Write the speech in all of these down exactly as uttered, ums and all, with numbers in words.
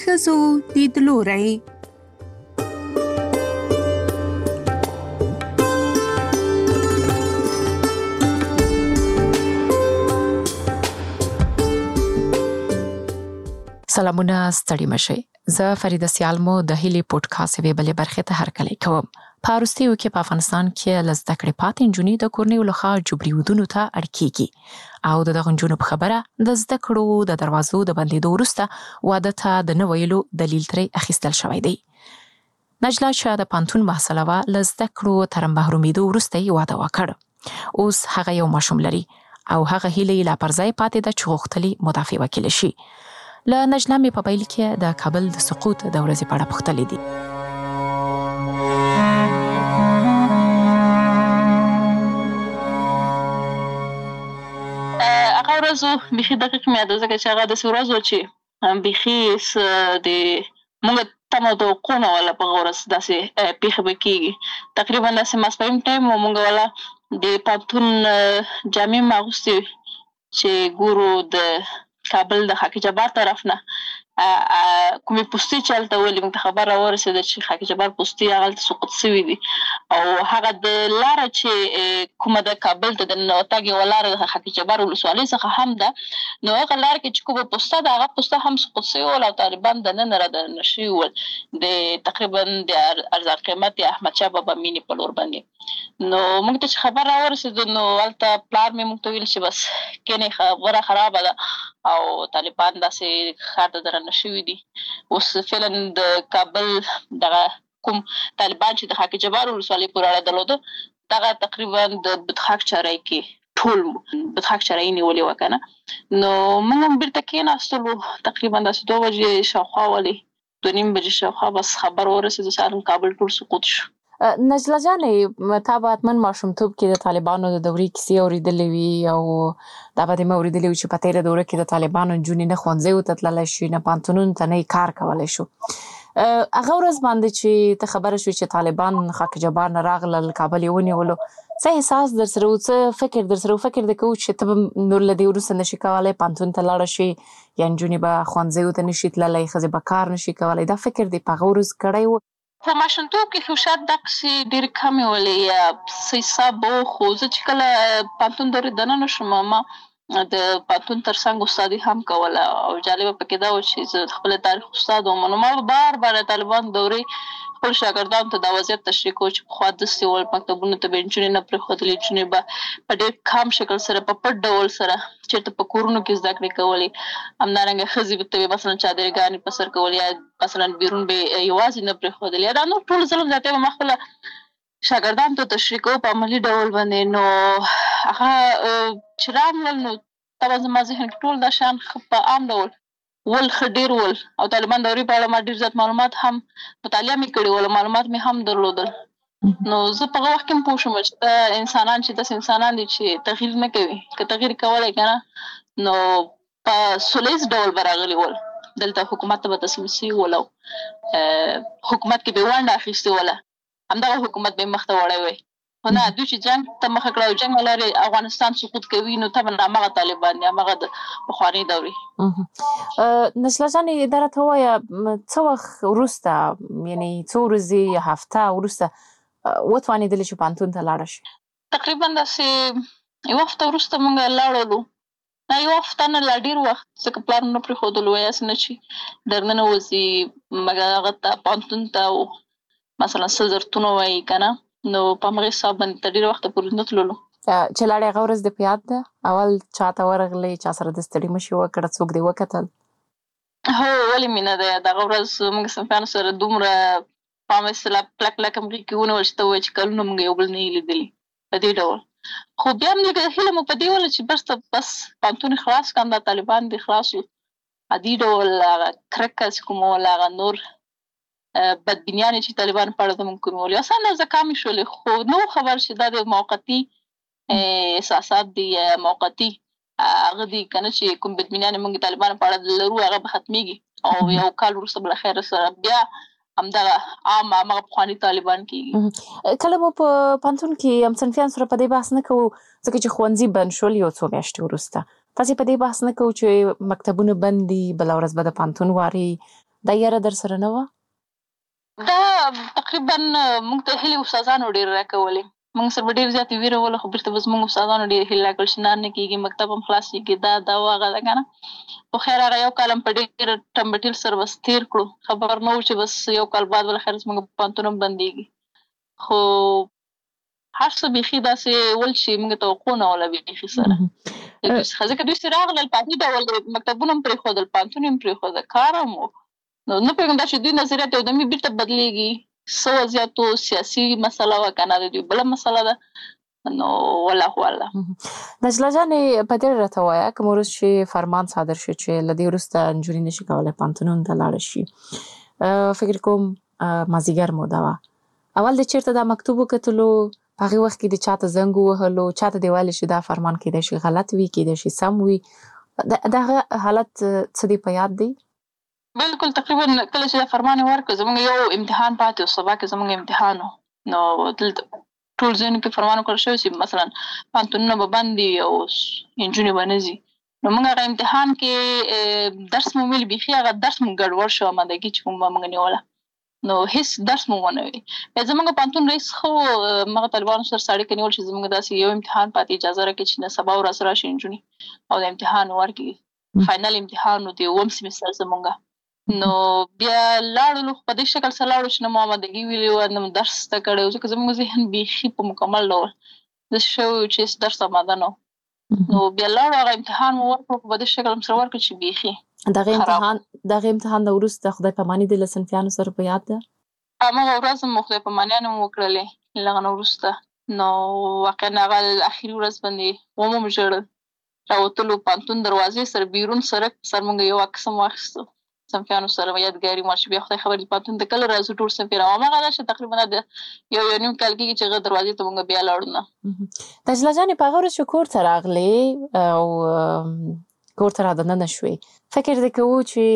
ښځو لیدلوری. سلامونه، ستړي مشئ. زه فریده سیالمو د هیلې پودکاسټ یوې بلې برخې ته هرکلی کوم. په وروستیو کې په افغانستان کې له زده کړې پاتې نجونې د کورنیو لخوا جبري ودونو ته اړ کېږي او د دغو نجونو په خبره د زده کړو د دروازو د بندېدو وروسته واده ته د نه ویلو دلیل ترې اخیستل شوی دی. نجله چې د پوهنتون محصله وه، له زده کړو تر محرومېدو وروسته یې واده وکړ. اوس هغه یو ماشوم لري او هغه هیله یې لا پر ځای پاتې ده چې غوښتلې مدافع وکیله شي. له نجله مې په پیل کې د کابل د سقوط د ورځې په اړه پوښتلې دي. هغه ورځ بیخي دقیق مې یاد ده، ځکه چې هغه داسې ورځ وه چې بیخي د موږ تمه توقع نه وله په هغه ورځ داسې پېښې به کېږي. تقریبا داسې ماسپښین ټایم و، موږ والا د پوهنتون جامې مې اغوستې وې چې ګورو د کابل د خاک جبار طرف نه کومې پوستې چې هلته ولې موږ ته خبر راورسېده چې خاک جبار پوستې هغلته سقوط سوي دي، او هغه د لاره چې کومه د کابل ته د ننوتګ یوه لاره د خاک جبار ولسوالۍ څخه هم ده، نو هغه لاره کې چې کومه پوسته ده هغه پوسته هم سقوط سوي ول او طالبان دننه را دننه شوي ول د تقریبا د ارزان قیمت احمدشاه بابا مینې په لور باندې. نو موږ ته چې خبر راورسېده نو هلته پلار مې موږ ته ویل چې بس کینې خبره خرابه ده او طالبان داسې ښار ته درنه شوي دي. اوس فعلا د کابل دغه کوم طالبان چې د خاک جبار ولسوالۍ پورې اړه درلوده، دغه تقریبا د بدخاک چارۍ کې ټول بدخاک چارۍ نیولې وه که نه. نو موږ هم بېرته کېناستلو، تقریبا داسې دوه بجې شاوخوا ولې دوه نیم بجې شاوخوا بس خبر ورسېده چې کابل ټول سقوط شو. نجله جانې، تا به حتما ماشومتوب کې د طالبانو د دورې کیسې اورېدلې وي او دا به دې مې اورېدلې وي چې په تېره دوره کې د طالبانو نجونې نه ښوونځیو ته تللی شي، نه پوهنتونونو ته نه کار کولی شو. هغه ورځ باندې چې ته خبره شوې چې طالبان خاک جبار نه راغلل، کابل یې ونیولو، څه احساس در سره و، څه فکر در سره و؟ فکر دې کوو چې ته به نور له دې وروسته نشي کولی پوهنتون ته لاړه شي یا نجونې به ښوونځیو ته نشي تللی، ښځې به کار نشي کولی؟ دا فکر دې په هغه ورځ کړی و؟ په ماشومتوب کې خو شاید دقسې ډېرې کمې ولې یا څه حساب و، خو زه چې کله پوهنتون دورې دننه شوم ما د پوهنتون تر څنګ استادي هم کوله او جالبه پکې دا و چې زه د خپل تاریخ استاد وم. نو ما به بار بار د طالبان دورې خپل شاګردانو ته دا وضعیت تشریح کوو چې پخوا داسې ول، مکتبونو ته به نجونې نه پرېښودلې، نجونې به په ډېر کم شکل سره په پټ ډول سره چېرته په کورونو کې زده کړې کولې. همدارنګه ښځې ته به مثلا چادرګانې په سر کول یا مثلا بیرون به یوازې نه پرېښودل، یا دا نور ټول ظلم زیاتی به ما خپله شاګردانو ته تشریح کوو په عملي ډول باندې. نو هغه چې راغلل نو طبعا زما ذهن کې ټول دا شیان په عام ډول ول ښه ډېر ول او طالبان دورې په اړه ما ډېر زیات معلومات هم مطالعه مې کړې ول، معلومات مې هم درلودل. نو زه په هغه وخت کې هم پوه شوم چې دا انسانان چې داسې انسانان دي چې تغییر نه کوي، که تغییر کولی که نه نو په سوله ییز ډول به راغلي ول. دلته حکومت ته به تسلیم سوي ول او حکومت کې به یې ونډه اخیستې وله، همدغه حکومت به یې مخ ته وړی وی. خو نه، دوی چې جنګ ته مخه کړه او جنګ له لارې افغانستان سقوط کوي، نو طبعا همغه طالبان دي، همغه د پخوانۍ دورې. نجله جانې، دا راته ووایه څه وخت وروسته، یعنې څو ورځې یا هفته وروسته وتوانېدلې چې پوهنتون ته لاړه شي؟ تقریبا داسې یوه هفته وروسته موږ لاړلو. نه یوه هفته نه، لا ډېر وخت، ځکه پلار مې نه پرېښودلو، ویاسې نه چې در ننوځي مګر هغه ته پوهنتون ته مثلا څه ضرورتونه وایي که نه، نو په همغې حساب باندې تر ډېره وخته پورې نه تللو. چې لاړې هغه ورځ دې په یاد ده؟ اول چا ته ورغلې، چا سره د ستړي مشي وکړه، څوک دې وکتل؟ هو، ولې مې نه ده یاد. هغه ورځ موږ صنفیانو سره دومره په عامه اصطلاح کلک کلک همغې کې ونیول چې ته ووایې چې کلونه موږ یو بل نه یې لیدلي په دې ډول. خو بیا هم لږه هیله مو په دې وله چې بس بس پوهنتون یې خلاص کړم، دا طالبان دې خلاص وو، عادي ډول هغه کرکه چې کومه وله، هغه نور بدبینیانې چې طالبانو په اړه زموږ کومې ولې اسانه زه کمې شولې، خو نه و خبر چې دا د موقتي احساسات دي یا موقتي هغه دي که نه چې کوم بدبینیانې موږ طالبانو په اړه لرو هغه به ختمېږي او یو کال وروسته بالاخره سره بیا همدغه عام همغه پخواني طالبان کېږي. کله مو په پوهنتون کې هم صنفیانو سره په دې بحث نه کوو، ځکه چې ښوونځي بند شول یو څو میاشتې وروسته، تاسې په دې بحث نه کوو چې مکتبونه بند دي، بله ورځ به د پوهنتون واري دا یاره در سره نه وه؟ دا تقریبا موږ ته هیلې استادانو ډېر راکولې. موږ سره به ډېر زیاتې ویره وله، خو بېرته به زموږ استادانو ډېرې هیلې راکړل چې نه نه کېږي، مکتب هم خلاصېږي، دا دا و هغه ده که نه. خو خیر هغه یو کال هم په ډېر ټمبټیل سره بس تېر کړو. خبر نه و چې بس یو کال بعد بالاخره زموږ پوهنتون هم بندېږي. خو هر څه بیخي داسې ول چې موږ توقع نه وله بیخي سره. ځکه دوی چې راغلل په عادي ډول مکتبونه هم پرېښودل، پوهنتون هم پرېښوده، کار هم و. نو نه پوهېږم دا چې دوی نظریات یودمي بېرته بدلېږي. څه وضعیتو سیاسي مسله وه که نه د دوی بله مسله ده. نو والله اعلم. نجله جانې په دې راته وایه کوم ورځ چې فرمان صادر شو چې له دې وروسته نجونې نشي کولی پوهنتونونو ته لاړه شي، فکر کوم مازدیګر موده وه. اول د چېرته دا مکتوب وکتلو، په هغې وخت کې د چاته زنګ ووهلو، چاته دې ویلې چې دا فرمان کیدای شي غلط وي، کیدای شي سم وي، د هغه حالت څه دې په یاد دی؟ بلکل تقریبا کله چې دا فرمان یې ورکړ زموږ یو امتحان پاتې و، سبا کې زموږ امتحان و. نو دلته ټول ځایونو کې فرمان وکړل شوی چې مثلا پوهنتونونه به بند وي او نجونې به نه ځي. نو موږ هغه امتحان کې درس مو ویل، بیخي هغه درس مو ګډوډ شو، امادګي چې کوم به موږ نیوله نو هېڅ درس مو ونه وي. بیا زموږ پوهنتون رئیس خو مغه طالبانو سره سړی کې نیول چې زموږ داسې یو امتحان پاتې، اجازه راکړي چې نه سبا ورځ راشي نجونې او د امتحان ورکړي. فاینل امتحان و د اووم سیمستر زموږ. نو بیا لاړلو، په دې شکل سره لاړو چې نه مو امادګي ویلې وه، نه مو درس زده کړی و، ځکه زموږ ذهن بیخي په مکمل ډول داسې شوی و چې هېڅ درس اماده نه و. نو بیا لاړو، هغه امتحان مو ورکړو، په دې شکل هم سره ورکړو چې بیخي دغه امتحان دغه امتحان نه وروسته خدای پاماني د له صنفیانو سره په یاد ده؟ همغه ورځ مو خدای پامانیانې مو وکړلې له هغه نه وروسته. نو واقعا هغه اخري ورځ باندې ومو ژړل. راوتلو پوهنتون دروازې سره بیرون سړک سر موږ یو عکس هم واخیستو صنفیانو سره، یادګاري مارش. بیا خدای خبر دې پوهنتون ته کله راځو ټول صنفیان. او همغه ده چې تقریبا د یو یو نیم کال کېږي چې هغه دروازې ته موږ بیا لاړو نه. نجله جانې په هغه ورځ چې کور ته راغلې او کور ته رادننه شوې، فکر دې کوو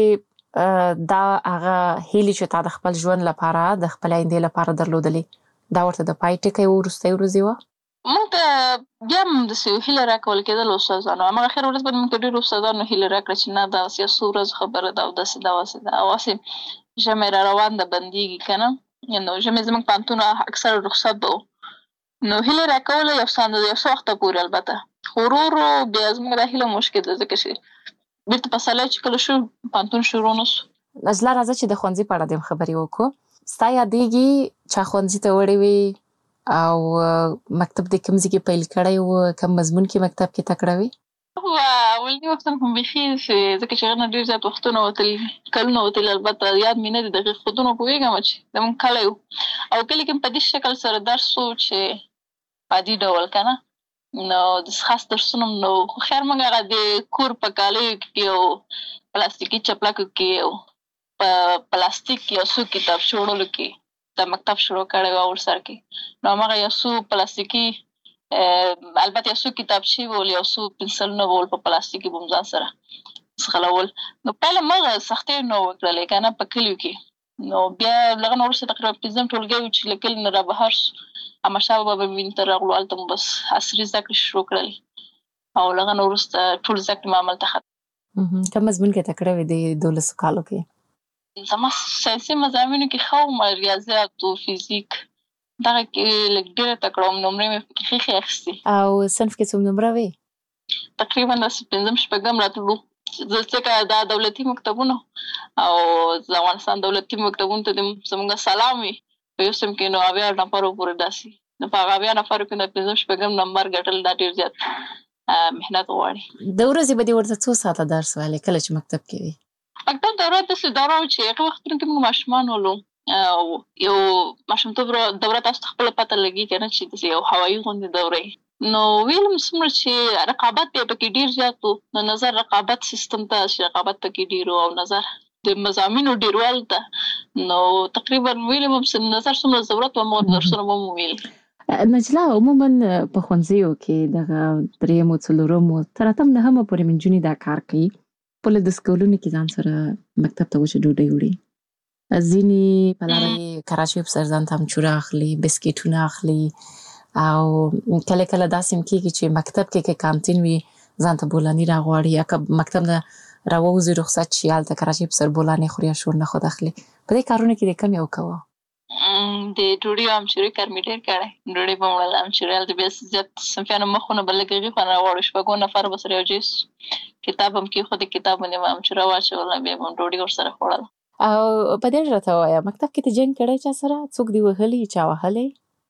چې دا هغه هیلې چې تا د خپل ژوند لپاره د خپل آیندې لپاره درلودلې دا ورته د پای ټکی و وروستۍ ورځې وه؟ موږ ته بیا هم داسې هیله راکول کېدل استادانو. همغه اخر ورځ باندې موږ ته ډېرو استادانو هیله راکړه چې نه دا یو څو ورځو خبره ده او داسې ده واسې ده او هسې ژمی را روان ده بندېږي که نه. نو ژمی زموږ پوهنتون اکثره رخصت به و. نو هیله راکوله یو څه اندازه یو څه وخته پورې البته. خو ورو ورو بیا زموږ دا هیله مشکل ده، ځکه چې بېرته پسرلی چې کله شو پوهنتون شروع نه سو. نجله راځه چې د ښوونځي په اړه دې خبرې وکړو. ستا یادېږي چا ښوونځي ته وړې وې او مکتب دې کوم ځای کې پیل کړی و، کوم مضمون کې مکتب کې تکړه وې؟ اولني وختونه خو بیخي ځکه چې هغه نه ډېر زیات وختونه وتلي، کلونه وتلي، البته یاد مې نه دي دقیق، خو دومره پوهېږم چې زموږ کلی و او کلي کې په دې شکل سره درس و چې په عادي ډول که نه. نو د خاص درسونه هم نه و. خو خیر موږ هغه د کور په کالیو کې او پلاستیکي چپلکو کې او په پلاستیک یو څو کتابچې وړلو کې د مکتب شروع کړی و اول سر کې. نو همغه یو څو پلاستیکي البته یو څو کتابچې به ول، یو څو پنسلونه به ول په پلاستیکي به م ځان سره ځغلول. نو پیل همغه سختۍ نه وکړلې که نه په کلیو کې. نو بیا له هغه نه وروسته تقریبا پنځم ټولګی و چې له کلي نه رابهر سو، احمدشاه بابا وینې ته راغلو، هلته مو بس عصري زده کړې شروع کړلې او له هغه نه وروسته ټول زده کړې مو هملته ختم. کوم مضمون کې تکړه وې د دولسو کالو کې؟ زما ساینسي مضامینو کې ښه وم، ریاضیات و فیزیک دغه کې لږ ډېره تکړه وم، نمرې مې پکې ښې ښې اخیستې. او صنف کې څوم نمره وې؟ تقریبا داسې پنځم شپږم راتلو، ځکه دا دولتي مکتبونه او د افغانستان دولتي مکتبونو ته زموږ سلام وي په یو صنف کې نو اویا نفرو پورې داسې. نو په هغه اویا نفرو کې د پنځم شپږم نمبر ګټل دا ډېر زیات محنت غواړي. د ورځې به دې ورته څو ساعته درس ویلې کله چې مکتب کې وې؟ مکتب دوره داسې دوره وه چې هغه وختونو کې موږ ماشومان ولو، یو ماشومتوب دوره تاسو ته خپله پته لګي که نه چې داسې یو هوایي غوندې دوره نو ویل هم څومره چې رقابت بیا پکې ډېر زیات و. نو نظر رقابت سیستم ته چې رقابت پکې ډېر و او نظر د مضامینو ډېروالو ته نو تقریبا ویل هم نظر څومره ضرورت و مو درسونه به مو ویل. نجله عموما په ښوونځیو کې دغه درېیمو څلورمو تر اتم نهمه پورې نجونې دا کار کوي، خپل د سکولونو کې ځان سره مکتب ته وچه ډوډۍ وړي، ځینې په لاره یې کراچۍ په سر ځان ته امچوره اخلي، بسکیټونه اخلي او کله کله داسې هم کېږي چې مکتب کې که کانتین وي ځان ته بولاني راغواړي یا که مکتب نه راووځي رخصت شي هلته کراچۍ په سربولانې خوري یا شور نه خو داخلي په دې کارونه کې د کم یو کوه د ډوډۍ امچوري کار مې ډېر کړی ډوډۍ به مې وړله امچوري هلته بیا زیات صنفیانو مخونه به لږ هغې خوند راوړو شپږو نفر به سره یو ځای سو کتاب هم کېښود کتاب باندې به امچوره واچوله بیا به م ډوډۍ ورسره خوړله او په دې راته ووایه مکتب کې ته جنګ کړی چا سره څوک دې وهلي چا وهلی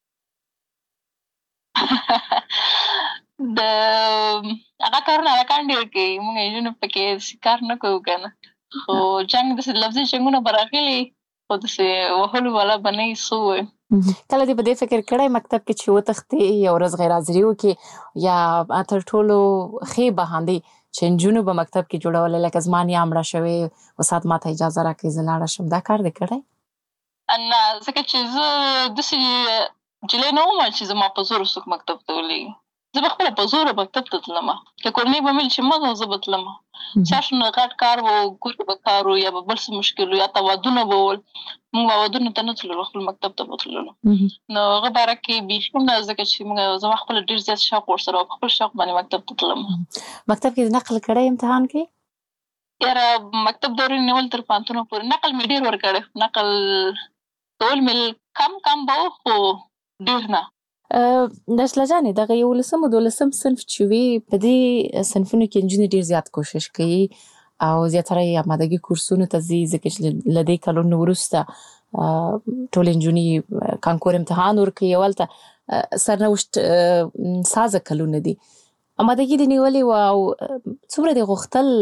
د هغه کارونه هلکان ډېر کوي مونږ نجونې پکې کار نه کوو که نه خو جنګ داسې لفظي جنګونه به راغلي خو داسې وهلو والا به نه وي څه ووایم کله دې په دې فکر کړی مکتب کې چې وتښتې یو ورځ غیر حاضري وکړې یا تر ټولو ښې بهاندې چې نجونو به مکتب کې جوړولې لکه زما نیا مړه شوې استاد ما ته اجازه راکړئ زه لاړه شم دا کار دې کړی نه ځکه چې زه داسې نجلۍ نه وم چې زما په زور څوک مکتب ته ولېږي زه به خپله په زوره مکتب ته تلم که کورنۍ به مې چې مه ځه زه به تلم چا شو نه غټ کار و کور به کار و یا به بل څه مشکل و یا ته ودونه به ول مونږ به ودونو ته نه تللو خپل مکتب ته به تللو نو هغه باره کې بیخي هم نه ځکه چې مونږ زما خپله ډېر زیات شوق ورسره و په خپل شوق باندې مکتب ته تلم مکتب کې د نقل کړی امتحان کې یاره مکتب دورې نیول تر پوهنتونه پورې نقل مې ډېر ورکړی نقل کول مې کم کم به و خو ډېر نه نجله جانې دغه یولسم او دولسم صنف چې وي په دې صنفونو کې نجونې ډېر زیات کوشش کوي او زیاتره یې آمادګي کورسونو ته ځي ځکه چې له دې کلونو وروسته ټولې نجونې کانکور امتحان ورکوي او هلته سرنوشت سازه کلونه دي آمادګي دې نیولې وه او څومره دې غوښتل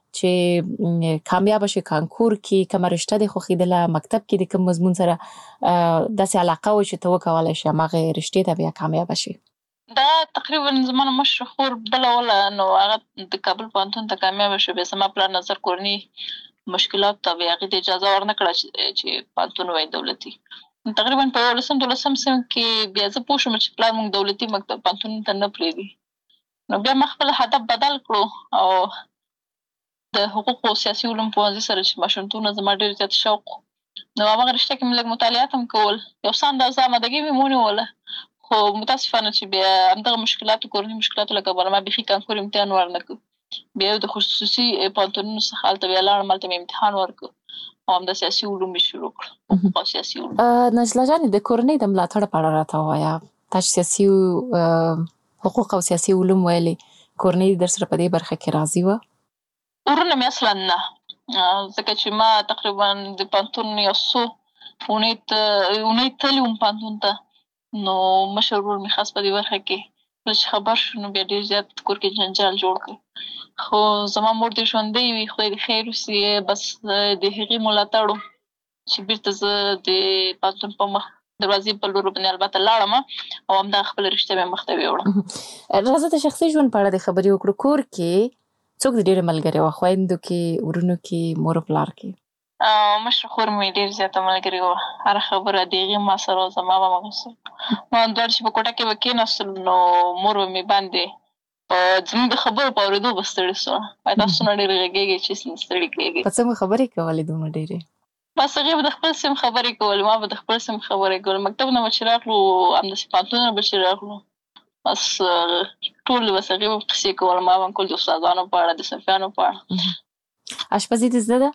چې کامیابه شي کانکور کې کومه رشته دې خوښېدله مکتب کې د کوم مضمون سره داسې علاقه وه چې ته وکولی شي هماغې رشتې ته بیا کامیابه شي دا تقریبا زما نه مشره خور بله وله نو هغه د کابل پوهنتون ته کامیابه شوه بیا زما پلار نظر کورني مشکلات ته بیا هغې ته اجازه ورنه کړه چې پوهنتون وایي دولتي تقریبا په یولسم دولسم صنف کې بیا زه پوه شوم چې پلار مونږ دولتي مکتب پوهنتون ته نه پرېږدي نو بیا ما خپل هدف بدل کړو او د حقوقو او سیاسي علوم پوهنځي سره چې ماشومتونه زما ډېر زیات شوق نو هماغه رشته کې مې لږ مطالعات هم کول یو څه اندازه آمادګي مې ونیوله خو متاسفانه چې بیا همدغه مشکلاتو کورني مشکلاتو له کبله ما بیخي کانکور امتحان ورنه کړ بیا د خصوصي پوهنتونونو څخه هلته بیا لاړم هلته مې امتحان ورکړ او همدا سیاسي علوم مې شروع کړ حقوق او سیاسي علوم نجله جانې د کورنۍ د ملاتړ په اړه راته ووایه تا چې سیاسي حقوق او سیاسي علوم ویلې کورنۍ در سره په دې برخه کې راضي وه ورونه مې اصلا نه ځکه چې ما تقریبا د پوهنتون یو څو اونۍ اونۍ تللې وم پوهنتون ته نو مشر ورور مې خاص په دې برخه کې کله چې خبر شو نو بیا ډېر زیات کور کې جنجال جوړ کړ خو زما مور دې ژوندۍ وي خدای دې خیر وسي بس د هغې ملاتړ و چې بېرته زه د پوهنتون په مخ دروازې په لور باندې البته لاړم او همدغه خپله رشته مې مخ ته ویوړم راځه د شخصي ژوند په اړه دې خبرې وکړو کور کې څوک د ډېرې ملګري وه خویندو کې ورونو کې مور پلار کې مشره خور مې ډېر زیاته ملګري وه هره خبره د هغې ما سره وه زما به همغه سره ما دواړه چې په کوټه کې به کېناستلو نو مور به مې باندې په زموږ د خبرو په اورېدو به ستړې سوه وایي تاسو څومره ډېرې غږېږئ چې ستړي کېږئ په څه مو خبرې کولې دومره ډېرې بس هغې به د خپل سیم خبرې کولې ما به د خپل سیم خبرې کولې مکتب نه به چې راغلو همداسې پوهنتون نه به چې راغلو بس ټول بس هغې به قصې کول ما به کول د استادانو په اړه د صنفیانو په اړه اشپزي دې زده ده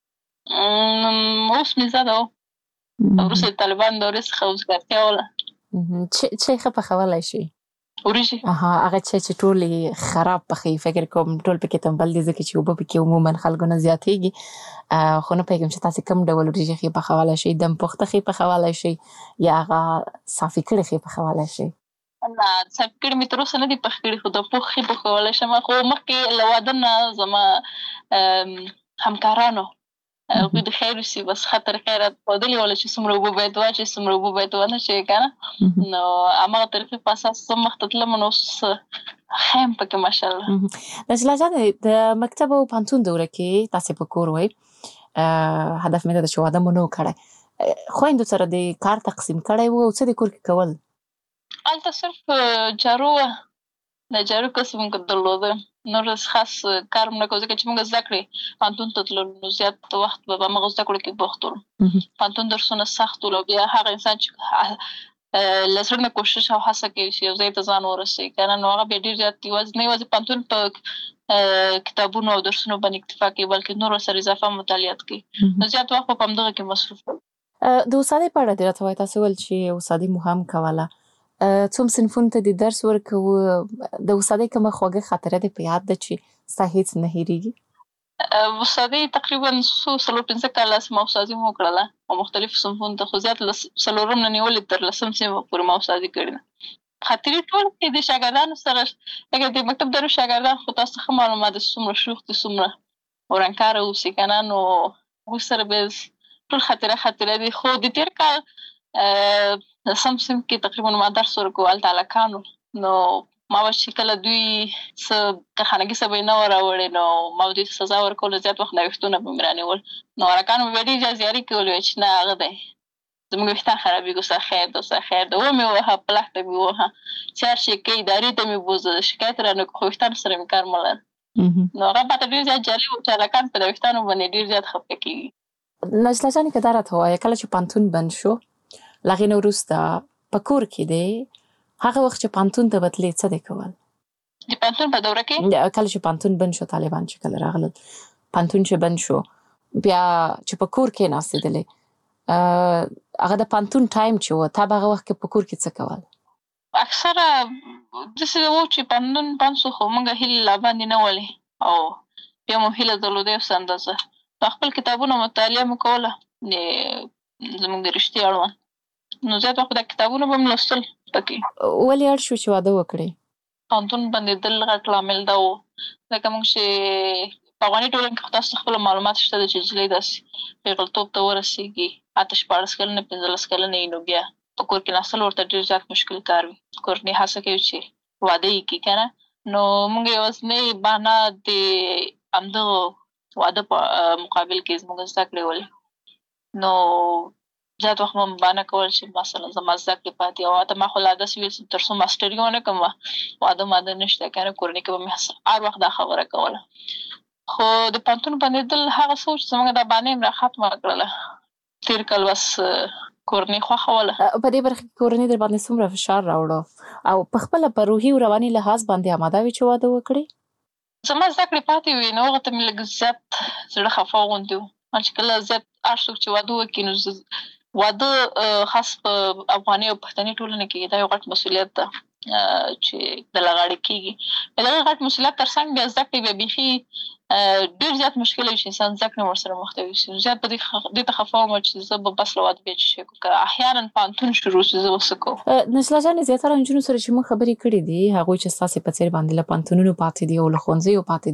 اوس مې زده وه وروسته د طالبانو دورې څخه وزګارتیا وله چای ښه پخولی شي وریجې هغه چای چې ټول یې خراب پخوي فکر کوم ټول پکې تنبل دي ځکه چې اوبه پکې عموما خلکو نه زیاتېږي خو نه پوهېږم چې تاسې کوم ډول وریجې ښې پخولی شئ دم پخته ښې پخولی شئ یا هغه صافي کړې ښې پخولی شئ نه صافي کړي مې تر اوسه نه دي پخ کړي خو د پوخ ښې پخولی شم خو مخکې له واده نه زما همکارانو هغوی د خیر وسي بس ښه طریقه یې راته ښودلې وله چې څومره اوبه باید واچوي څومره اوبه باید ونه اچوي که نه نو همغه طریقې په اساس زه مخته تلم نو اوس ښه یم پکې ماشاءالله نجله جانې د مکتب او پوهنتون دوره کې تاسې په کور وئ هدف مې دا ده چې واده مو نه و کړی خویندو سره د کار تقسیم کړی و او څه د کور کې کول هلته صرف جارو وه د جارو کسب موږ درلوده نور خاص کار هم نه کوو ځکه چې موږ زده کړې پوهنتون ته تللو نو زیات وخت به په همغه زده کړو کې بوخت ولو پوهنتون درسونه سخت ول او بیا هغه انسان چې له زړه نه کوشش او هڅه کوي چې یو ځای ته ځان ورسوي که نه نو هغه بیا ډېر زیات یوازې نه یوازې پوهنتون په کتابونو او درسونو باندې اکتفا کوي بلکې نور سره اضافه مطالعات کوي نو زیات وخت په همدغه کې مصروف د استادۍ په اړه دې راته وایي تاسو ول چې استادۍ مو هم کوله څوم صنفونو ته د درس ورکوو د استادۍ کومه خوږه خاطره دې په یاد ده چې ستا هېڅ نه هېرېږي استادۍ تقریبا څو څلور پنځه کاله ما استادي مو وکړله او مختلفو صنفونو ته خو زیات څلورم نه نیولې تر لسم صنف پورې ما استادي کړې ده خاطرې ټول کې د شاګردانو سره لکه د مکتب درو شاګردان خو تاسو ښه معلومات دي څومره شوخ دي څومره ورانکاره اوسي که نه نو موږ سره به ټول خاطره خاطره دي خو د تېر کال لسم صنف کې تقریبا ما درس ورکوو هلته هلکانو نو ما به چې کله دوی څه کارخانګي څه به یې نه وه راوړې نو ما به دوی ته سزا ورکوله زیات وخت نوښتونه به مې رانیول نو هلکانو به بیا ډېر زیات زیاري کولې چې نه هغه دی زموږ ویښتان خرابېږي ستا خیر ده ستا خیر ده ومې ووهه پلخ ته مې ووهه چې هر شی کوي ادارې ته مې بوزه شکایت رانه کړو خو ویښتانو سره مې کار مه لره نو هغه ماته ډېر زیات جالب و چې هلکان په د ویښتانو باندې ډېر زیات خفه کېږي نجله جانې که دا راته ووایه کله چې پوهنتون بند شو له هغې نه وروسته په کور کې دی هغه وخت چې پوهنتون ته بتلې څه دې کول د پوهنتون په دوره کې کله چې پوهنتون بند شو طالبان چې کله راغلل پوهنتون چې بند شو بیا چې په کور کې ناستېدلې هغه د پوهنتون ټایم چې و تا به هغه وخت کې په کور کې څه کول اکثره داسې و چې پوهنتون بند شو خو موږ هیلې لا باندې نه ولې او بیا مو هیله درلوده یو څه اندازه په خپل کتابونه مطالعه مو کوله زموږ د رشتې اړوند نو زیات وخت د کتابونو به مې لوستل پکې ولې اړ شو چې واده وکړې پوهنتون بندېدل غټ لامل دا و لکه موږ چې په افغاني ټولنه کې خو تاسو خپله معلومات شته ده چې نجلۍ داسې پېغلتوب ته ورسېږي اته شپاړس کلنه پنځلس کلنه یې نو بیا په کور کې ناستل ورته ډېر زیات مشکل کار وي کورنۍ هڅه کوي چې واده یې کړي که نه نو موږ یوازینۍ بهانه د همدغه واده په مقابل کې زموږ زده کړې ولې نو زیات وخت مو بهانه کول چې مثلا زما زده کړې پاتې او حتی ما خو لا داسې ویل تر څو ماسټري ونه کړم واده ماده نشته که نه کورنۍ کې به مې هر وخت دا خبره کوله خو د پوهنتون بندېدل هغه څه و چې زموږ دا بهانه یې مې راختمه کړله تېر کال بس کورنۍ خوښوله په دې برخه کې کورنۍ در باندې څومره فشار راوړه او په خپله په روحي او رواني لحاظ باندې اماده وي چې واده وکړې زما زده کړې پاتې وې نو هغه ته مې لږ زیات زړه خفه غوندې و چې کله زیات هر څوک چې واده وکړي نو واده خاص په افغاني او پښتني ټولنه کې دا یو غټ مسؤلیت ده چې د لغاړې کېږي د هغه غټ مسؤلیت تر څنګ بیا زده کړې بیا بیخي ډېر زیات مشکل وي چې انسان زده کړې ورسره مخ ته وي زیات په دې ته خفه وم چې زه به بس له واده بیا چې شی کوم که احیانا پوهنتون شروع شي زه به څه کوم نجله جانې زیاتره نجونو سره چې موږ خبرې کړې دي هغوی چې ستاسې په څېر باندې له پوهنتونونو پاتې دي او له ښوونځیو پاتې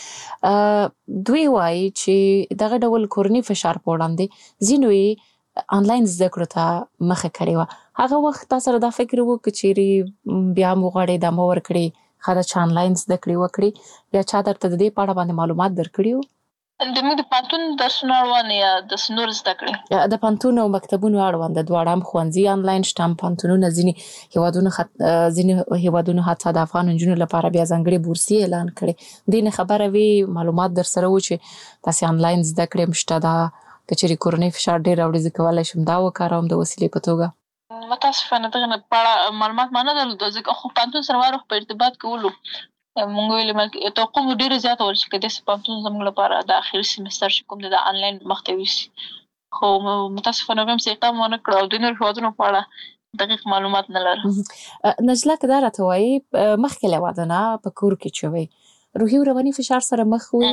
دي دوی وایي چې دغه ډول کورني فشار په وړاندې ځینو یې آنلاین زده کړو ته مخه کړې وه هغه وخت تا سره دا فکر و که چیرې بیا مو غواړې ادامه ورکړې ښه ده چې آنلاین زده کړې وکړې یا چا درته د دې په اړه باندې معلومات درکړي وو د موږ د پوهنتون درسونه اړوند یا داسې نور زده کړې د پوهنتون او مکتبونو اړوند د دواړه هم ښوونځي آنلاین شته هم پوهنتونونه ځینې هېوادونو خط... ځینې هېوادونو حتی د افغان نجونو لپاره بیا ځانګړې بورسي اعلان کړې دې نه خبره وي معلومات در سره و چې تاسې آنلاین زده کړې هم شته ده که چیرې کورنۍ فشار ډېر راوړي زه کولی شم دا وکاروم د وسیلې په توګه متاسفانه دغه نه په اړه معلومات ما نه درلوده ځکه خو پوهنتون سره هر وخت په ارتباط کولو مونږ ویلې توقع مو ډېره زیاته وه چې که داسې پوهنتون زموږ لپاره د اخري سیمستر چې کوم دی د آنلاین مخ ته یوسي خو متاسفانه هغوی هم څه اقدام ونه کړ او د نورو هېوادونو په اړه دقیق معلومات نه لرم نجله که دا راته وایي مخکې له واده نه په کور کې چې وی روحي او رواني فشار سره مخ وي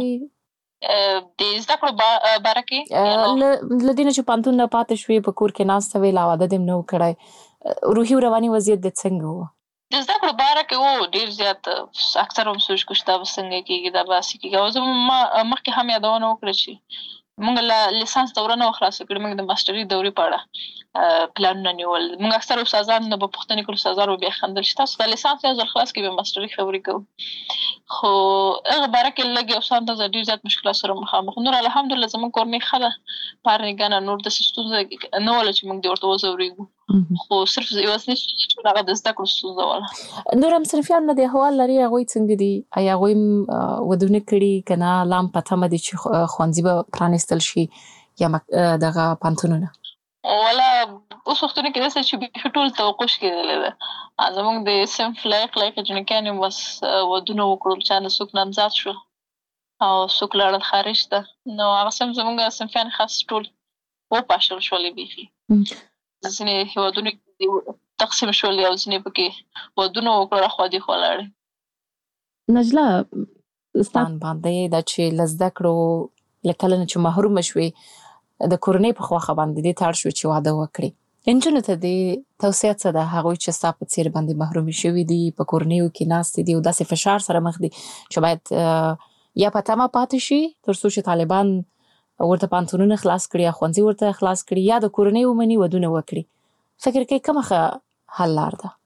د زده کړو باره کې له دې نه چې پوهنتون نه پاتې شوې په کور کې ناسته وې لا واده دې هم نه و کړی روحي او رواني وضعیت دې څنګه و د زده کړو باره کې و ډېر زیات اکثر هم سوچ کوو چې دا به څنګه کېږي دا به هسې کېږي او زه ما مخکې هم یادونه وکړه چې موږ له لیسانس دوره نه وه خلاصه کړې موږ د ماسټري دورې په اړه پلانونه نیول موږ اکثر استادان نه به پوښتنې کړو استادان به بیا خندل چې تاسو دا لیسانس یو ځل خلاص کړئ بیا ماسټري خبرې کوو خو هغه باره کې لږ یو څه اندازه ډېر زیات مشکلات سره مخامخ نور الحمدلله زموږ کورنۍ ښه ده پارنګانه نور داسې ستونزه نه وله چې موږ دې ورته وځورېږو خو صرف یوازینۍ ستونزه چې هغه د زده کړو ستونزه وله نور هم صنفیان نه د احوال لري هغوی څنګه دي ایا هغوی هم ودونه کړي که نه لا هم په تمه دي چې ښوونځي به پرانیستل شي یا دغه پوهنتونونه والا اوس وختونه کې داسې چې بیخي ټول توقع کېدلی ده. زموږ د صنف لایق لایق جنکیانې هم بس ودونه وکړل، چا نه څوک نامزاد شو او څوک لاړل خارج ته. نو هغه صنف زموږ صنفیان خاص ټول وپاشل شولې بیخي. ځینې هېوادونو کې تقسیم شولې او ځینې پکې ودونه وکړل، خوا دې خوا لاړې. نجله ستان باندې دا چې له زده کړو له کله نه چې محرومه شوې د کورنۍ په خواخه باندې دې ته اړ شوې چې واده وکړې. نجونو ته دې توصیه څه ده، هغوی چې ستا په څېر باندې محرومې شوي دي، په کورنیو کې ناستې دي او داسې فشار سره مخ دي چې باید یا په تمه پاتې شي تر څو چې طالبان ورته پوهنتونونه خلاص کړي یا ښوونځي ورته خلاص کړي یا د کورنۍ ومني ودونه وکړي. فکر کوي کومه ښه حل لار ده؟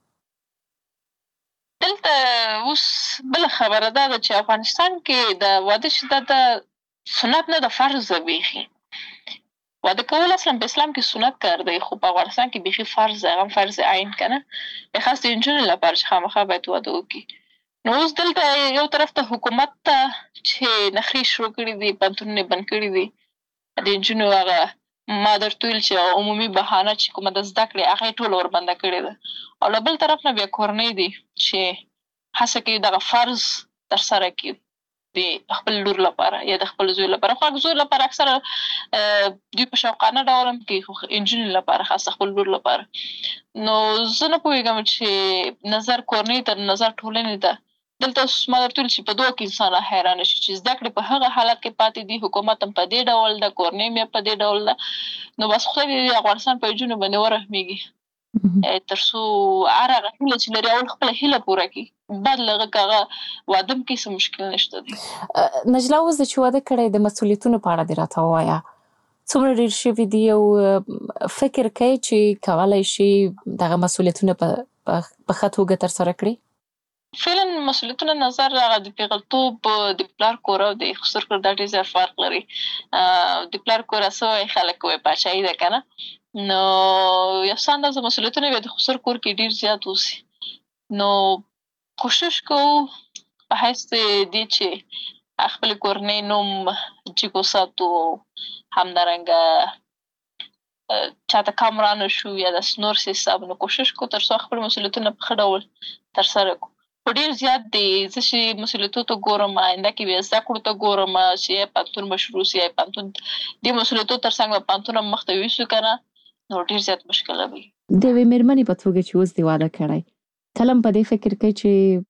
دلته اوس بله خبره دا ده چې افغانستان کې د واده چې دا د سنت نه د فرض ده. بیخي واده کول اصلا په اسلام کې سنت کار دی، خو په افغانستان کې بیخي فرض ده، هغه فرض عین که نه، خاص د نجونو لپاره چې خامخا باید واده وکړي. نو اوس دلته یو طرف ته حکومت ته چې نخرې شروع کړي دي، پوهنتونونه بند کړي دي، د نجونو هغه ما درته ویل چې عمومي بهانه چې کومه د زده کړې هغه یې ټوله وربنده کړې ده. او له بل طرف نه بیا کورنۍ دي چې هڅه کوي دغه فرض ترسره کړي د خپل لور لپاره یا د خپل زوی لپاره. خو زوی لپاره اکثره دوی په شوقانه ډول هم کوي، خو نجونې لپاره خاصه خپل لور لپاره. نو زه نه پوهېږم چې نظر کورنۍ تر نظر ټولنې ته دلته اوس ما درته ویل چې په دوه کې انسان حیرانه شي چې زده کړې په هغه حالت کې پاتې دي، حکومت هم په دې ډول ده، کورنۍ هم په دې ډول ده. نو بس خدای دې د افغانستان په نجونو باندې ورحمېږي تر څو هر هغه هیله چې لري اول خپله هیله پوره کړي، بعد له هغه که هغه واده هم کوي څه مشکل نشته دی. نجله اوس د چې واده کړی د مسؤلیتونو په اړه دې راته ووایه، څومره ډېر شوي دي او فکر کوي چې کولی شي دغه مسؤلیتونه په ښه توګه ترسره کړي؟ فعلا مسؤلیتونه نظر هغه د پیغلتوب د پلار کور او د خسر کور دا ډېر زیات فرق لري. د پلار کور څه وایي خلک وایي پاچاهي ده که نه، نو یو څه اندازه مسؤلیتونه بیا د خسر کور کې ډېر زیات اوسي. نو کوشش کوو په حیث د دې چې خپلې کورنۍ نوم جګ وساتو، همدارنګه چاته کم رانه شو یا داسې نور څه حساب. نو کوشش کوو تر څو خپل مسؤلیتونه په ښه ډول ترسره کړو. خو ډېر زیات دی، زه چې مسؤلیتو ته ګورم، آینده کې بیا زده کړو ته ګورم چې یا پوهنتون به شروع سي یا پوهنتون دې مسؤلیتو تر څنګ به پوهنتون هم مخ ته یوسو که نه، نو ډېر زیات مشکله وي. د یوې مېرمنې په توګه چې اوس دې واده کړی، کله هم په دې فکر کوي چې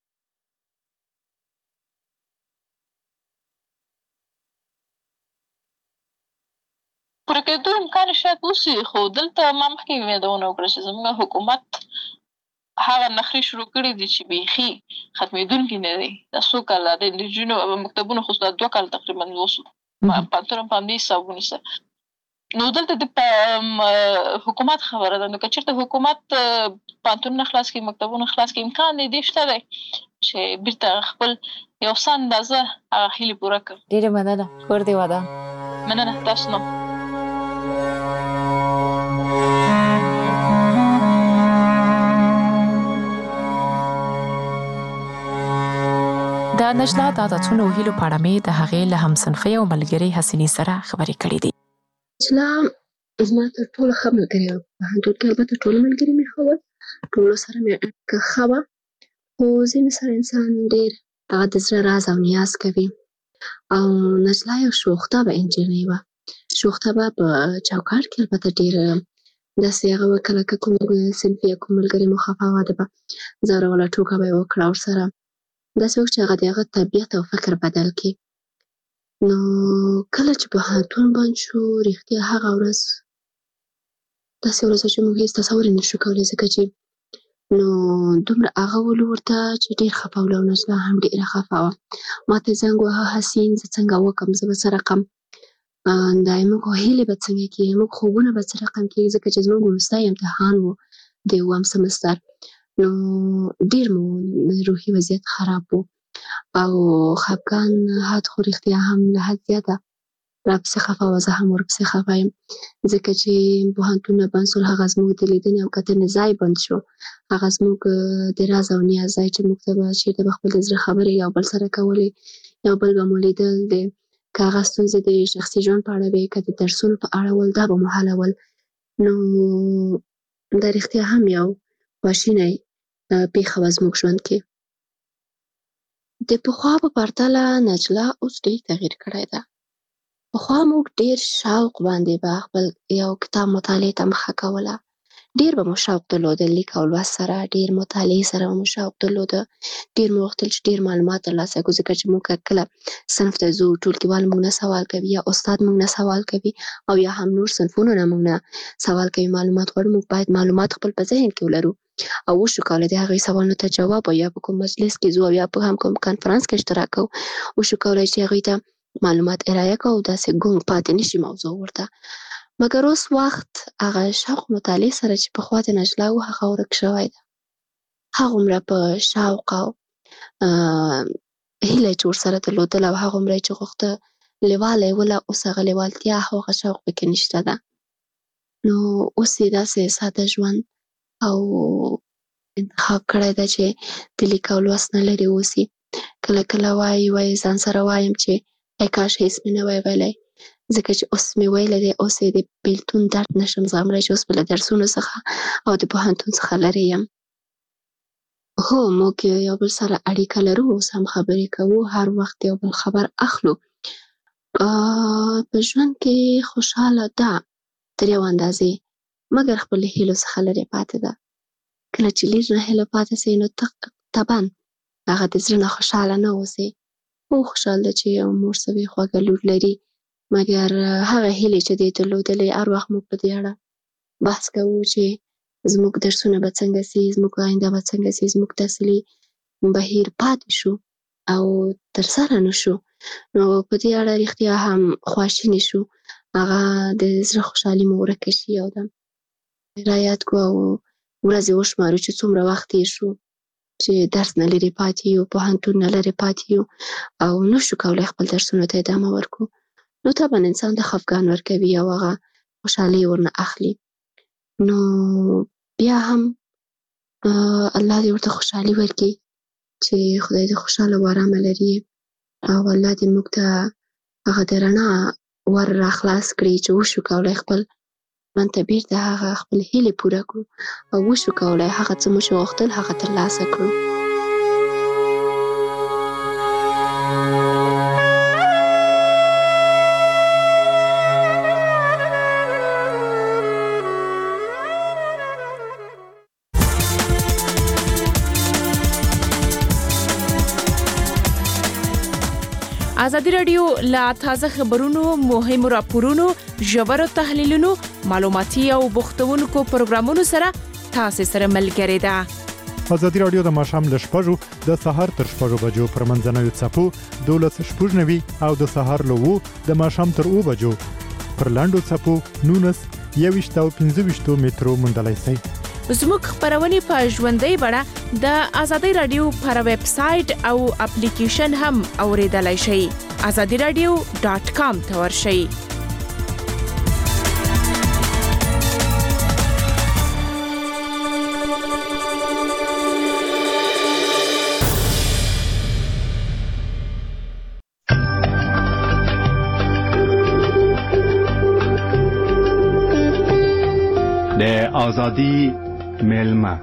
پوره کېدو امکان شاید وسي، خو دلته ما مخکې یادونه وکړه چې زموږ حکومت هغه نخرې شروع کړي دي چې بیخي ختمېدونکي نه دي. دا څو کاله د نجونو مکتبونو خو دوه کاله تقریبا وسو، پوهنتون هم په همدې حساب ونیسه. نو دلته د حکومت خبره ده. نو که چېرته حکومت پوهنتونونه خلاص کړي، مکتبونه خلاص کړي، امکان دی دې شته دی چې بېرته خپل یو څه اندازه هغه هیلې پوره کړي. ډېره مننه، کور دې ودان. مننه، تاسو نو. د نجله د عادتونو او هیلو په اړه مې د هغې له همصنفۍ او ملګرې حسینې سره خبرې کړې دي. نجله زما تر ټولو ښه ملګرې وه. په پوهنتون کې البته ټول ملګري مې ښه ول، ټولو سره مې اړیکه ښه وه، خو ځینې سره انسان ډېر هغه د زړه راز او نیاز کوي. او نجله یو شوخطبه نجلۍ وه. شوخطبه په چوکاټ کې البته ډېر داسې هغه وه، کله که کوم صنفي یا کوم ملګري مو خفه واده به ځوروله، ټوکه به یې وکړه ورسره. داسې وخت چې هغه د هغه طبیعت او فکر بدل کړي. نو کله چې پوهنتون بند شو، رښتیا هغه ورځ داسې ورځ وه چې موږ هېڅ تصور یې نه شو کولی، ځکه چې نو دومره هغه ولو ورته چې ډېر خفه وله او نجله هم ډېره خفه وه. ما ته یې زنګ وهه، حسین زه څنګه وکړم، زه به څه رقم دا زموږ هیلې به څنګه کېږي، زموږ خوبونه به څه رقم کېږي، ځکه چې زموږ وروستی امتحان و د اووم سمستر. نو ډېر مو روحي وضعیت خراب و او خفګان حد خو رښتیا هم له حد زیاته راپسې خفه وه، زه هم ورپسې خفه یم، ځکه چې پوهنتونونه بند شول، هغه زموږ د لیدنې او کتنې ځای بند شو، هغه زموږ د راز او نیاز ځای چې موږ ته به چېرته به خپل د زړه خبرې یو بل سره کولې، یو بل به مو لیدل، د که هغه ستونزې د شخصي ژوند په اړه وې، که د درسونو په اړه ول، دا به مو حلول. نو دا رښتیا هم یو خواشینی پیښه وه زموږ ژوند کې. د پخوا په پرتله نجله اوس ډېر تغییر کړی ده. پخوا موږ ډېر شوق باندې به خپل یو کتاب مطالعې ته مخه کوله. ډېر به مو شوق درلوده، لیک او لوست سره، ډېر مطالعې سره به مو شوق درلوده. ډېر مو غوښتل چې ډېر معلومات ترلاسه کړو، ځکه چې موږ کله صنف ته ځو، ټولګیوال موږ نه سوال کوي یا استاد موږ نه سوال کوي او یا هم نور صنفونو نه موږ نه سوال کوي، معلومات غواړو. موږ باید معلومات خپل په ذهن کې ولرو او وشو کولی د هغوی سوالونو ته جواب، او یا په کوم مجلس کې ځو او یا په هم کوم کنفرانس کې اشتراک کوو، وشو کولی چې هغوی ته معلومات ارایه کوو، داسې ګونګ پاتې نه شي موضوع ورته. مګر اوس وخت هغه شوق مطالعې سره چې پخوا د نجله و، هغه ورک شوی ده. هغومره په شوق او هیله چې ورسره درلودله او هغومره چې غوښته لیواله یې وله، اوس هغه لیوالتیا او هغه شوق پکې نشته ده. نو اوس یې داسې ساده ژوند او انتخاب کړی ده چې د لیک او لوست نه لرې اوسي. کله کله وایي وایي ځان سره وایم چې ای کاش هېڅ مې نه وای ویلی، ځکه چې اوس مې ویلی دی، اوس یې د بېلتون درد نشم زغملی چې اوس به له درسونو څخه او د پوهنتون څخه لرې یم. هو، موږ یو بل سره اړیکه لرو، اوس هم خبرې کوو، هر وخت یو بل خبر اخلو. په ژوند کې خوشحاله ده تر یو اندازې، مګر خپلې هیلو څخه لرې پاتې ده. کله چې لږ نه هیله پاتې سي، نو طبعا هغه د زړه نه خوشحاله نه اوسې. هو، خوشحال ده چې یو مور سوې خوږه لور لري، مګر هغه هیلې چې دې درلودلې، هر وخت موږ په دې اړه بحث کوو چې زموږ درسونه به څنګه سي، زموږ آینده به څنګه سي، زموږ تحصیلي بهیر پاتې شو او ترسره نه شو. نو په دې اړه رښتیا هم خواشینې شو. هغه د زړه خوشحالي مو ورکه شي او ده رایاد کړو او ورځې وشمارو چې څومره وخت تېر شو چې درس نه لرې پاتې یو، پوهنتون نه لرې پاتې یو او نه شو کولی خپل درسونو ته ادامه ورکړو. نو طبعا انسان ته خفګان ورکوي او هغه خوشحالي ورنه اخلي. نو بیا هم الله دې ورته خوشحالي ورکړي چې خدای دې خوشحاله او ارامه لري او الله دې موږ ته هغه د رڼا ور راخلاص کړي چې وشو کولی خپل ژوند ته بیرته هغه خپل هیلې پوره کړو او وشو کولی هغه څه مو چې غوښتل هغه ترلاسه کړو. ازادي رادیو لا تازه خبرونو، مهمو راپورونو، ژورو تحلیلونو، معلوماتي او بوختونکو پروګرامونو سره تاسو سره ملګری ده. ازادي رادیو د ماښام له شپږو د سهار تر شپږو بجو پر منځنوي څپو دولس شپږ نوي او د سهار له اوو د ماښام تر اوو بجو پر لاندو څپو نولس یوویشت او پنځه ویشتو مترو موندلی شئ. زموږ خبرونه په ژوندۍ بڼه د ازادي رادیو پر ویب سټ او اپلیکیشن هم اوریدلای شئ. ازادي رادیو ډاټ کام ته ورشئ. د ازادي ملما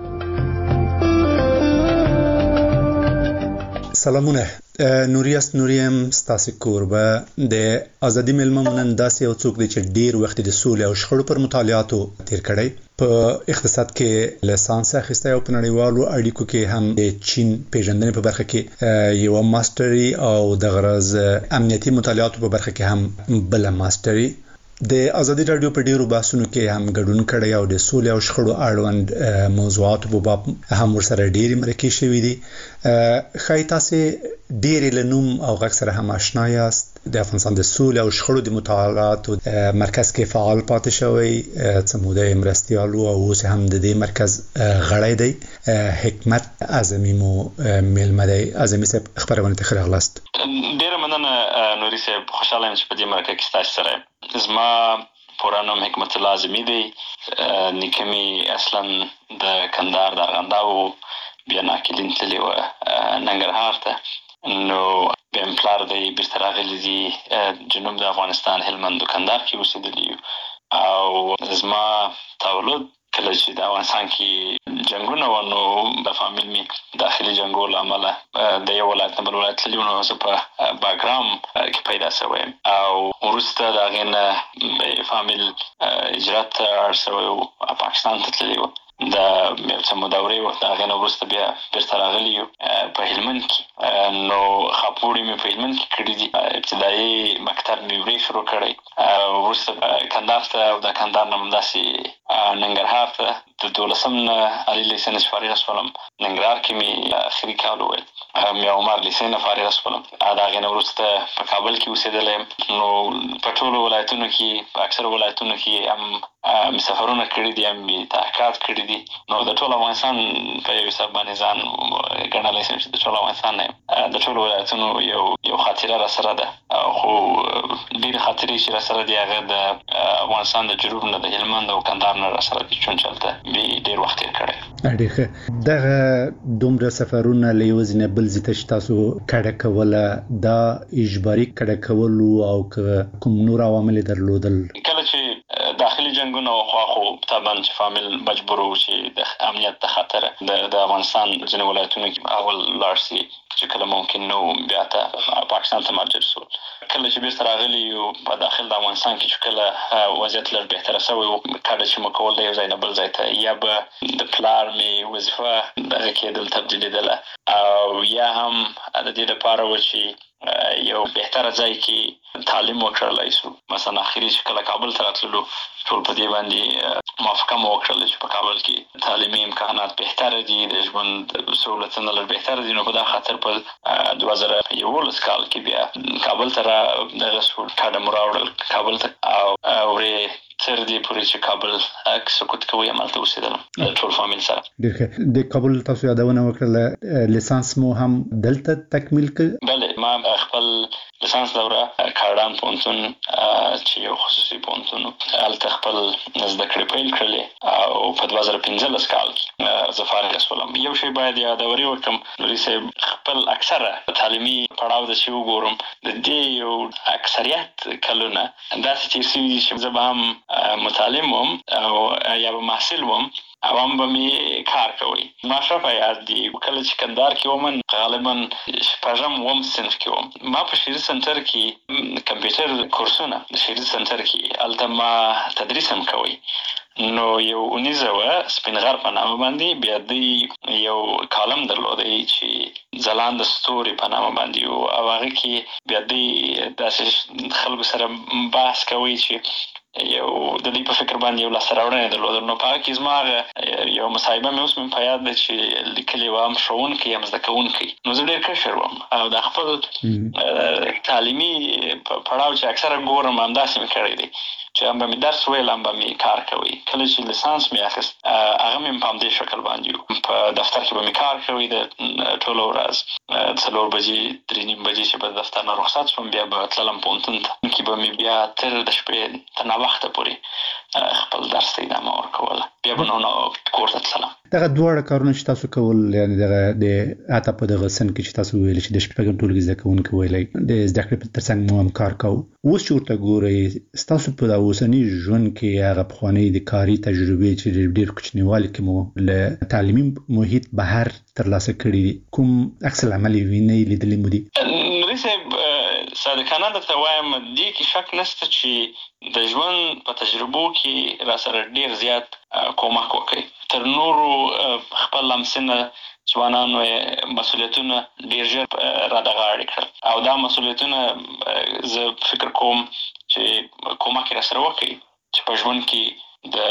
سلامونه، نوریاس نوریم ستاسو کوربه د ازادي ملما نن داسې یو څوک دی چې ډیر وخت د سولې او شخړو پر مطالعاتو تیر کړی، په اقتصاد کې لیسانس اخیستی او په نړیوالو اړیکو کې هم د چین پیژندنې په برخه کې یو ماستري او د غرض امنیتي مطالعاتو په برخه کې هم بل ماستري. د ازادي رادیو په ډیرو بحثونو کې هم ګډون کړی او د سولې او شخړو اړوند موضوعاتو په باب هم ورسره ډیرې مرکې شوي دي. ښایي تاسې ډیرې له نوم او غږ سره هم آشنا یاست. د افغانستان د سولې او شخړو د مطالعاتو مرکز کې فعال پاتې شوی، څه موده یې مرستیال و او اوس هم د دې مرکز غړی دی. حکمت اعظمي مو میلمه دی. اعظمي صاحب، خپرونې ته ښه راغلاست. ډیره مننه نوري صاحب، خوشحاله یم چې په دې مرکه کې ستاسو سره یم. زما پوره نوم حکمت الله اعظمي دی. نیکه مې اصلا د کندهار د ارغنداو، بیا ناکلین تللی وه ننګرهار ته، نو بیا مې پلار دی بیرته راغلی دي جنوب د افغانستان هلمند و کندهار کې اوسېدلي یو، او زما تولد کله چې د افغانستان کې جنگونه و نو د فامیل می داخلي جنگو له امله د یو ولایت نه بل ولایت تللی نو زه په باګرام کې پیدا شوی او وروسته د هغې نه د فامیل هجرت ته اړ شوی و پاکستان ته تللی و د یو څه موده ورې وه د هغې نه وروسته بیا بېرته راغلي یو په هلمند کې نو خاپوړې مې په هلمند کې کړي دي ابتدایي مکتب مې ورې شروع کړی وروسته کندهار ته او د کندهار نه همداسې ننګرهار ته د دولسم نه علي لیسې نه چې فارغه شولم ننګرهار کې مې اخري کال وویل میا عمر لیسې نه فارغه شولم د هغې نه وروسته په کابل کې اوسېدلی یم نو په ټولو ولایتونو کې په اکثرو ولایتونو کې هم مې سفرونه کړي دي هم مې تحقیقات کړي دي نو د ټول افغانستان په یو حساب باندې ځان ګڼلی شم چې د ټول افغانستان نه یم د ټولو ولایتونو یو یو خاطره را سره ده خو ډېرې خاطرې چې را سره دي هغه د افغانستان د جنوب نه د هلمند او کندهار نه را سره دي چون چې هلته مې ډېر وخت تېر کړی ډېر ښه دغه دومره سفرونه له یو ځای نه بل ځای ته چې تاسو کډه کوله دا اجباري کډه کول او که کوم نور عوامل یې درلودل کله چې داخلي جنګونه وخوا خو طبعا چې فامیل مجبور و چې د امنیت د خطر د افغانستان ځینې ولایتونو کې اول لاړ شي چې کله ممکن نو بیا ته پاکستان ته مهاجر شول کله چې بېرته راغلي یو په داخل د افغانستان کې چې کله وضعیت لږ بهتره شوی و کډه چې مو کول د یو ځای نه بل ځای ته یا به د پلار مې وظیفه دغه کېدل تبدیلېدله او یا هم د دې لپاره و چې یو بهتره ځای کې تعلیم وکړلی شو مثلا اخري چې کله کابل ته راتللو ټول په دې باندې موافقه مو وکړله چې په کابل کې تعلیمي امکانات بهتره دي د ژوند سهولتونه لږ بهتره دي نو په دا خاطر په دوه زره یولس کال کې بیا کابل ته را دغه شو کډه مو راوړل کابل ته او ورې تر دې پورې چې کابل سقوط کوي همالته اوسېدلم د ټول فامیل سره ډېر ښه د کابل تاسو یادونه وکړله لیسانس مو هم دلته تکمیل کړ بله ما خپل لیسانس دوره کاردان پوهنتون چې یو خصوصي پوهنتون و هلته خپل زده کړې پیل کړلې او په دوه زره پنځلس کال کې زه فارغه شولم یو شی باید یادوري وکړم نوري صاحب خپل اکثره تعلیمي پړاو د چې وګورم د دې یو اکثریت کلونه داسې تېر شوي دي چې زه به هم متعلم وم او یا به محصل وم او هم به مې کار کوئ ما ښه په یاد دي کله چې کندهار کې وم غالبا شپږم اووم صنف کې وم ما په شعري سنټر کې کمپیوټر کورسونه د شعري سنټر کې هلته ما تدریس هم کوئ نو یو اونیزه وه سپین غر په نامه باندې بیا دوی یو کالم درلودی چې ځلانده ستوري په نامه باندې و او هغه کې بیا دوی داسې خلکو سره بحث کوي چې یو د دې په فکر باندې یو لاسته راوړنې درلودل نو په هغه کې زما یو مصاحبه مې اوس مې په یاد ده چې لیکلې وه هم ښوونکی هم زده کوونکی نو زه ډېر کشر وم او د خپل تعلیمي پړاو چې اکثره ګورم همداسې مې کړی دی چې هم به مې درس ویل هم به مې کار کوي کله چې لیسانس مې اخیست هغه مې په همدې شکل باندې په دفتر کې به مې کار کوي د ټوله ورځ څلور بجې درې نیم بجې چې به د دفتر نه رخصت شوم بیا به تللم پوهنتون ته کې به مې بیا تر د شپې تر ناوخته پورې خپل درس ته ادامه ورکوله بیا به نو کور ته تللم دغه دواړه کارونه چې تاسو کول یعنې دغه د حتی په دغه سن کې چې تاسو ویل چې د شپږم ټولګي زده کوونکي ویلی د زده کړې تر څنګ مو هم کار کوو اوس چې ورته ګورئ ستاسو په دا اوسني ژوند کې هغه پخوانۍ د کاري تجربې چې ډېر کوچنیوالي کې مو له تعلیمي محیط بهر ترلاسه کړي دي کوم عکس العمل یې وینئ لیدلي مو دي نوري صاحب صادقانه درته وایم دې کې شک نشته چې د ژوند په تجربو کې را سره ډېر زیات کومک وکړي تر نورو خپل لمسنه ځوانانو مسؤلیتونه ډېر ژر را دغاړې کړل او دا مسؤلیتونه زه فکر کوم چې کومک یې را سره وکړي چې په ژوند کې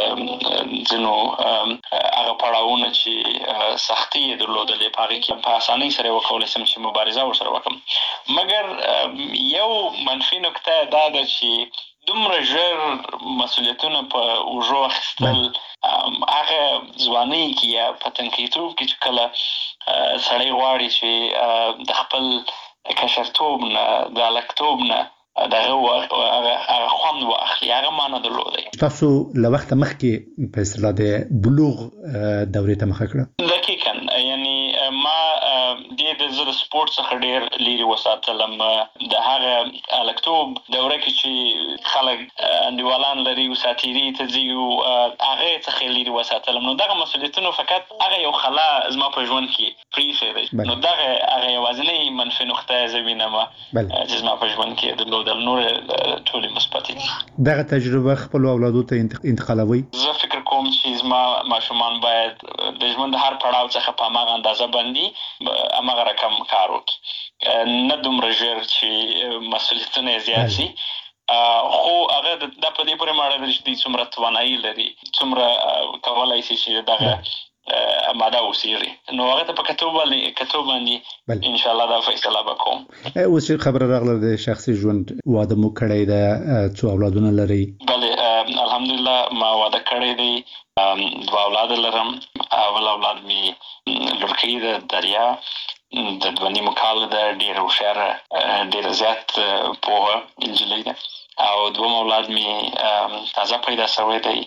د ځینو هغه پړاوونه چې سختي یې درلودلې په هغې کې په اسانۍ سره یې وکولی شم چې مبارزه ورسره وکړم مګر یو منفي نکته دا ده چې دومره ژر مسؤلیتونه په اوږو اخیستل هغه ځوانۍ کې یا په تنکیتوب کې چې کله سړی غواړي چې د خپل کشرتوب نه د هلکتوب نه دغه هغه خوند واخلي هغه معنا درلودی تاسو له وخته مخکې په اصطلاح د بلوغ دورې ته مخه کړه دقیقاً یعنی ما دې د زه د سپورت څخه ډېر لرې وساتلم. د هغه هلکتوب دوره کې چې خلک انډیوالان لري او ساتیري ته ځي او هغې څخه یې لرې وساتلم. نو دغه مسؤلیتونه فقط هغه یو خلا زما په ژوند کې پرېښی دی. نو دغه هغه یوازینۍ منفي نقطه زه وینم چې زما په ژوند کې درلودل. نورې ټولې مثبتې دي. دغه تجربه خپلو اولادو ته انتقالوئ؟ زه فکر کوم چې زما ماشومان باید د ژوند د هر پړاو څخه په هماغه اندازه باندې هماغه رقم کار وکړي، نه دومره ژر چې مسؤلیتونه یې زیات شي، خو هغه د په دې پورې ماړه دی چې دوی څومره توانایي لري، څومره کولی شي چې دغه ماده وڅېړي. نو هغه ته په کتو باندې کتو باندې انشاءالله دا فیصله به کوم. اوس چې خبره راغله د شخصي ژوند، واده مو کړی ده، څو اولادونه لرئ؟ بلې الحمدلله ما واده کړی دی، دوه اولاد لرم. اول اولاد می لورکۍ ده، دریا د دوه نیمو کال ده، ډېره هوښیاره، ډېره زیات پوهه نجلۍ ده. او دوم اولاد می تازه پیدا شوی دی،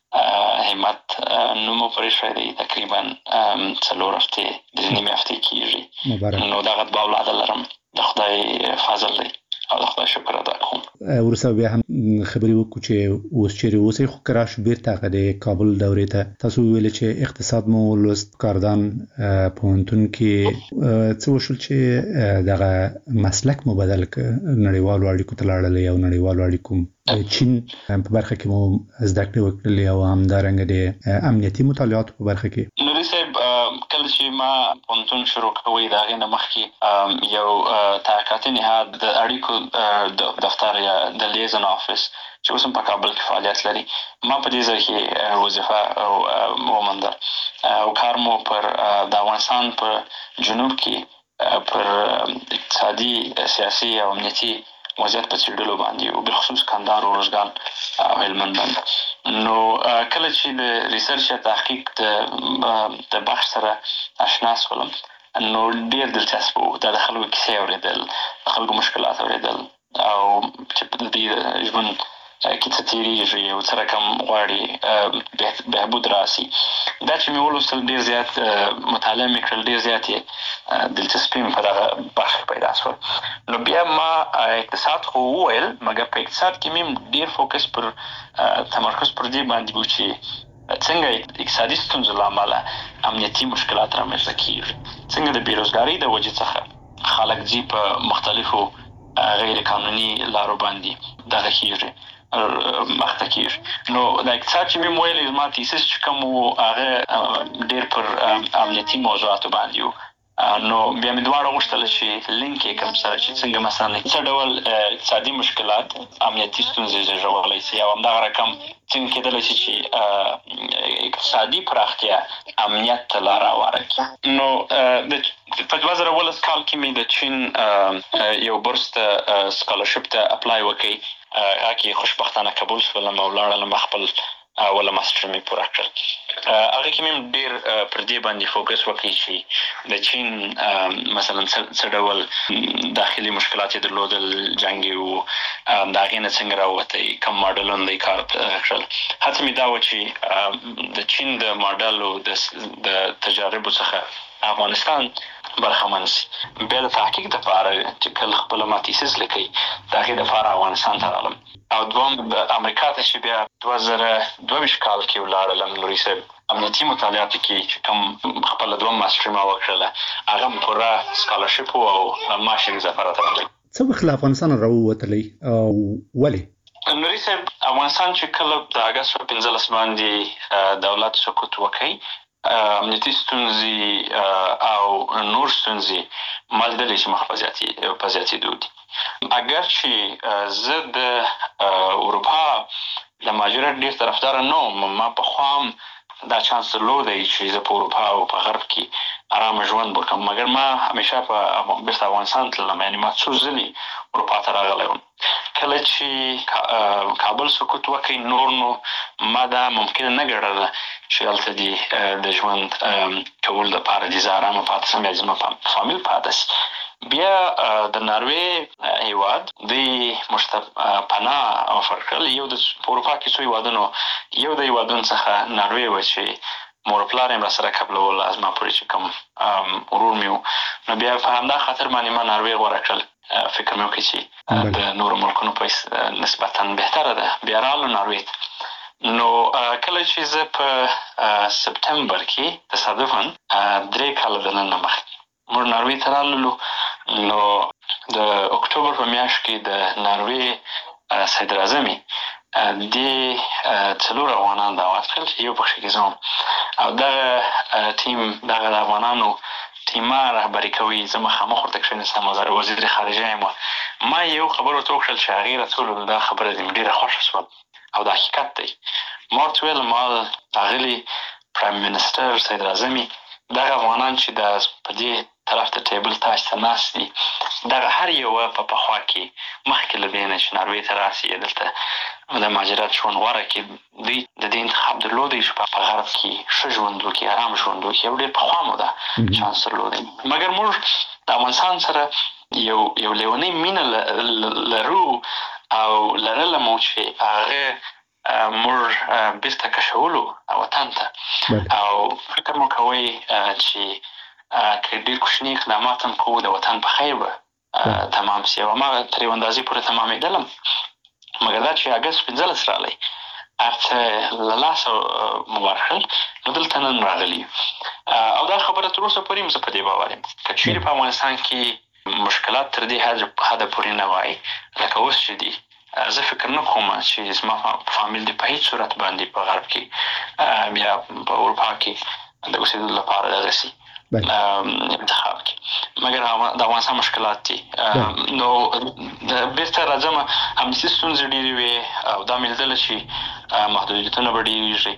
همت نوم یې پرېښی دی، تقریبا څلور هفتې درې نیمې هفتې کېږي. نو دغه دوه اولاد لرم، د خدای فضل دی او د خدای شکر ادا کوم. وروسته بیا هم خبرې وکړو چې اوس چیرې اوسئ، خو که راشو بیرته هغه د کابل دورې ته. تاسو وویل چې اقتصاد مو لوست، کاردان پوهنتون کې څه وشول چې دغه مسلک مو بدل کړ، نړیوالو اړیکو ته لاړلئ او نړیوالو اړیکو چین په برخه کې مو زده کړې وکړلې او همدارنګه د امنیتي مطالعاتو په برخه کې؟ نوري صاحب کله چې ما پوهنتون شروع کوی د هغې نه مخکې یو تحقیقاتي نهاد د اړیکو دفتر یا د لیزن آفیس چې اوس هم په کابل کې فعالیت لري، ما په دې ځای کې وظیفه وموندل او کار مو پر د افغانستان په جنوب کې پر اقتصادي، سیاسي او امنیتي وضعیت په څېړلو باندې او بالخصوص کندهار، ارزګان او هلمند باندې. نو کله چې د ریسرچ یا تحقیق د بخش سره اشنا شولم، نو ډېر دلچسپ و. دا د خلکو کیسې اورېدل، د خلکو مشکلات اورېدل او چې په دې ژوند کې څه تېرېږي او څه رقم غواړي بهبود راسي. دا چې مې ولوستل ډېر زیات مطالعه مې کړل، ډېر زیات یې دلچسپي مې په دغه برخه کې پیدا شول. نو بیا ما اقتصاد خو وویل، مګر په اقتصاد کې مې ډېر فوکس پر تمرکز پر دې باندې و چې څنګه اقتصادي ستونزو له امله امنیتي مشکلات رامنځته کېږي، څنګه د بېروزګارۍ د وجې څخه خلک ځي په مختلفو غیر قانوني لارو باندې دغه کېږي مخته کېږي. نو د اقتصاد چې مې ویل زما تیسس چې کوم و هغه ډېر پر امنیتي موضوعاتو باندې و. نو بیا مې دواړه غوښتل چې لینک یې کړم سره چې څنګه مثلا څه ډول اقتصادي مشکلات امنیتي ستونزې زېږولی شي او همدغه رقم څنګه کېدلی شي چې اقتصادي پراختیا امنیت ته لاره هواره کړي. نو په دوه زره اوولس کال کې مې د چین یو برس ته سکالرشپ ته اپلای وکړ، هغه کې خوشبختانه قبول شولم او لاړلم، خپل اوله ماسټر مې پوره کړل. هغه کې مې ډېر پر دې باندې فوکس وکړ چې د چین مثلا څه ډول داخلي مشکلات یې درلودل، جنګ یې و، د هغې نه څنګه راووتی، کوم ماډلونه یې کار کړل. هڅه مې دا وه چې د چین د ماډلو د تجاربو څخه افغانستان برخمن شي. بیا د تحقیق دپاره چې کله خپله ما تیسس لیکئ، د هغې دپاره افغانستان ته رالم او دوم د امریکا ته چې بیا دوه زره دوه ویشت کال کې ولاړلم. نوري صاحب امنیتي مطالعاتو کې چې کوم خپله دوم ماسټري ما وکړله، هغه م پوره سکالرشپ و او معاش یې اضافه راته راغلی. څه وخت له افغانستانه راووتلی او ولې؟ نوري صاحب افغانستان چې کله د اګست په پنځلس باندې دولت سقوط وکړ، امنیتي ستونزې او نور ستونزې ما لیدلې چې مخ په زیاتېدو دي. اگر چې زه د اروپا د مهاجرت ډېر طرفداره نه وم، ما پخوا هم دا چانس درلودی چې زه په اروپا او په غرب کې ارامه ژوند وکړم، مګر ما همیشه په بیرته افغانستان تللم، یعنې ما څو ځلې اروپا ته راغلی وم. کله چې کابل سقوط وکړ، نور نو ما دا ممکنه نه ګڼله چې هلته دې د ژوند کولو دپاره دې زه ارامه پاتې شم یا زما فامیل پاتې شي. بیا د ناروې هیواد دوی موږ پناه افر کړل. یو د په اروپا کې څو هیوادونو، یو د هیوادونو څخه ناروې وه چې مور پلار یې را سره قبلول از ما پورې چې کوم ورور مې و نو بیا په همدا خاطر باندې ما ناروې غوره کړل. فکر مې وکړ چې د نورو ملکونو په نسبتا بهتره ده. بیا رالو ناروې ته. نو کله چې زه په سپتمبر کې تصادفاً درې کاله دننه مخکې موږ ناروې ته راللو. نو د اکتوبر په میاشت کې د ناروې صدر اعظمي دې څلور افغانان دعوت کړل چې یو پکښې کې زه وم او دغه ټیم دغه د افغانانو ټیمه رهبري کوي. زه مخامخ ورته کښېنستم او وزیر خارجه یم. ما یو خبر ورته وکړل چې هغې راته وویل دا خبره دې مې ډېره خوښه شوه او دا حقیقت دی. ما ورته ویل ما ښاغلي پرایم منسټر صدر اعظمي دغه افغانان چې د په دې طرف ته ټیبل تاج ته ناست دي دغه هر یوه په پخوا کې مخکې له دې نه چې ناروې ته راسي دلته د مهاجرت ژوند غوره کړي دوی د دې انتخاب درلودی چې په غرب کې ښه ژوند وکړي ارام ژوند وکړي او ډېر پخوا مو ده چانس درلودی. مګر موږ د افغانستان سره یو یو لیونۍ مینه لرو او لرله مو چې هغه موږ بیرته کشولو وطن ته او فکر مو کوئ چې که ډېر کوچني اقدامات هم کوو د وطن په خیر به تمام سي او ما تر یو اندازې پورې تمامېدلم. مګر دا چې اګست پنځلس راغلی هر څه له لاسه مو ورکړل نو دلته نن راغلي او دا خبره تر اوسه پورې هم زه په دې باور یم که چیرې په افغانستان کې مشکلات تر دې حده پورې نه وای لکه اوس چې دي زه فکر نه کوم چې زما فامیل دې په هیڅ صورت باندې په غرب کې بیا په اروپا کې د اوسېدلو لپاره دغسې انتخاب کې. مګر د افغانستان مشکلات دي نو بیرته راځم همداسې ستونزې ډېرې وې او دا مې لیدله چې محدودیتونه به ډېرېږي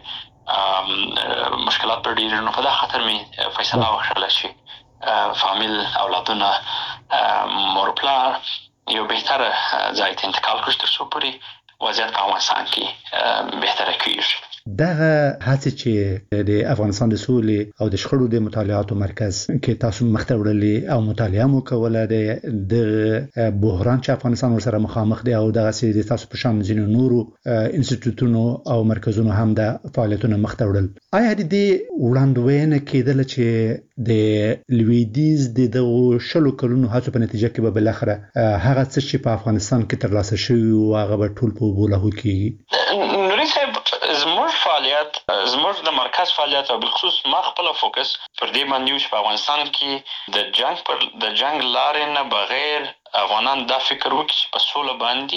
مشکلات به ډېرېږي نو په دا خاطر مې فیصله وکړله چې فامیل اولادونه مور پلار یو بهتره ځای ته انتقال کړو تر څو پورې وضعیت په افغانستان کې بهتره کېږي. دغه هڅې چې د افغانستان د سولې او د شخړو د مطالعاتو مرکز کې تاسو مخته وړلې او مطالعه مو کوله د بحران چې افغانستان ورسره مخامخ دی او دغه سي تاسو په شان ځینو نورو انسټیټیوټونو او مرکزونو هم د فعالیتونو مخته وړل. آیا د دې وړاندوینه کېدله چې د لویدیز د دغو شلو کلونو هڅو په نتیجه کې به بالاخره هغه څه چې په افغانستان کې ترلاسه شوي او هغه به ټول په اوبو لاهو کېږي؟ نوري صاحب زموږ فعالیت زموږ د مرکز فعالیت او بالخصوص ما خپل فوکس پر دې باندې و چې په افغانستان کې د جنگ پر د جنگ لارې نه بغیر افغانان دا فکر وکړي چې په سوله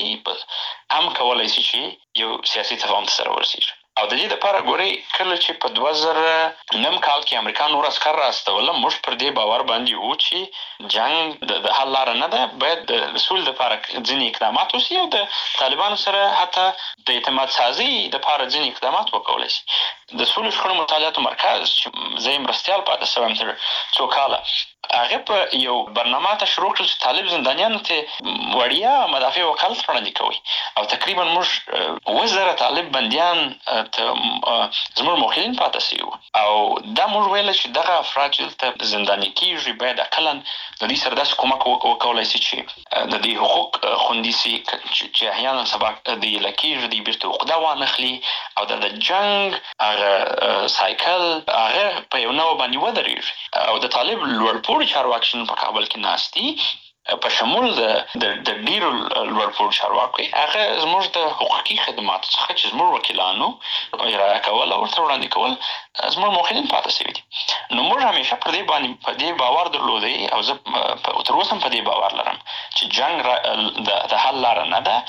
باندې هم کولای شي چې یو سیاسي تفاهم ته سره ورسېږي او د دې لپاره ګورئ کله چې په دوه زره نهم کال کې امریکا نور عسکر راستوله موږ پر دې باور باندې وو چې جنگ د حل لاره نه ده باید د سولې لپاره ځینې اقدامات وشي او د طالبانو سره حتی د اعتماد سازي لپاره ځینې اقدامات وکولی شي. د سولې شخړو مطالعاتو مرکز چې زه یې مرستیال پاتې شوی یم تر څو کاله هغه په یو برنامه ته شروع کړل چې طالب زندانیانو ته وړیا مدافع وکالت وړاندې کوي او تقریبا موږ اووه زره طالب بندیان ته زموږ موکلین پاتې شوي او دا موږ ویل چې دغه افراد چې دلته زنداني کېږي باید اقلا د دوی سره داسې کومک وکولی شي چې د دوی حقوق خوندي شي چې احیانا سبا دوی له کېږي دوی بیرته عقده وانخلي او د جنګ هغه سایکل هغه په یو نوع باندې ودرېږي او د طالب لوړ پوړي چارواکي په کابل کې ناست دي په شمول د د ډیرو لوړ پوړو چارواکو هغه زموږ د حقوقي خدماتو څخه چې زموږ وکیلانو ارائه کول او ورته وړاندې کول زموږ موکلین پاتې شوي دي. نو موږ همیشه پر دې باندې په دې باور درلودی او زه تر اوسه هم په دې باور لرم چې جنګ د حل لاره نه ده.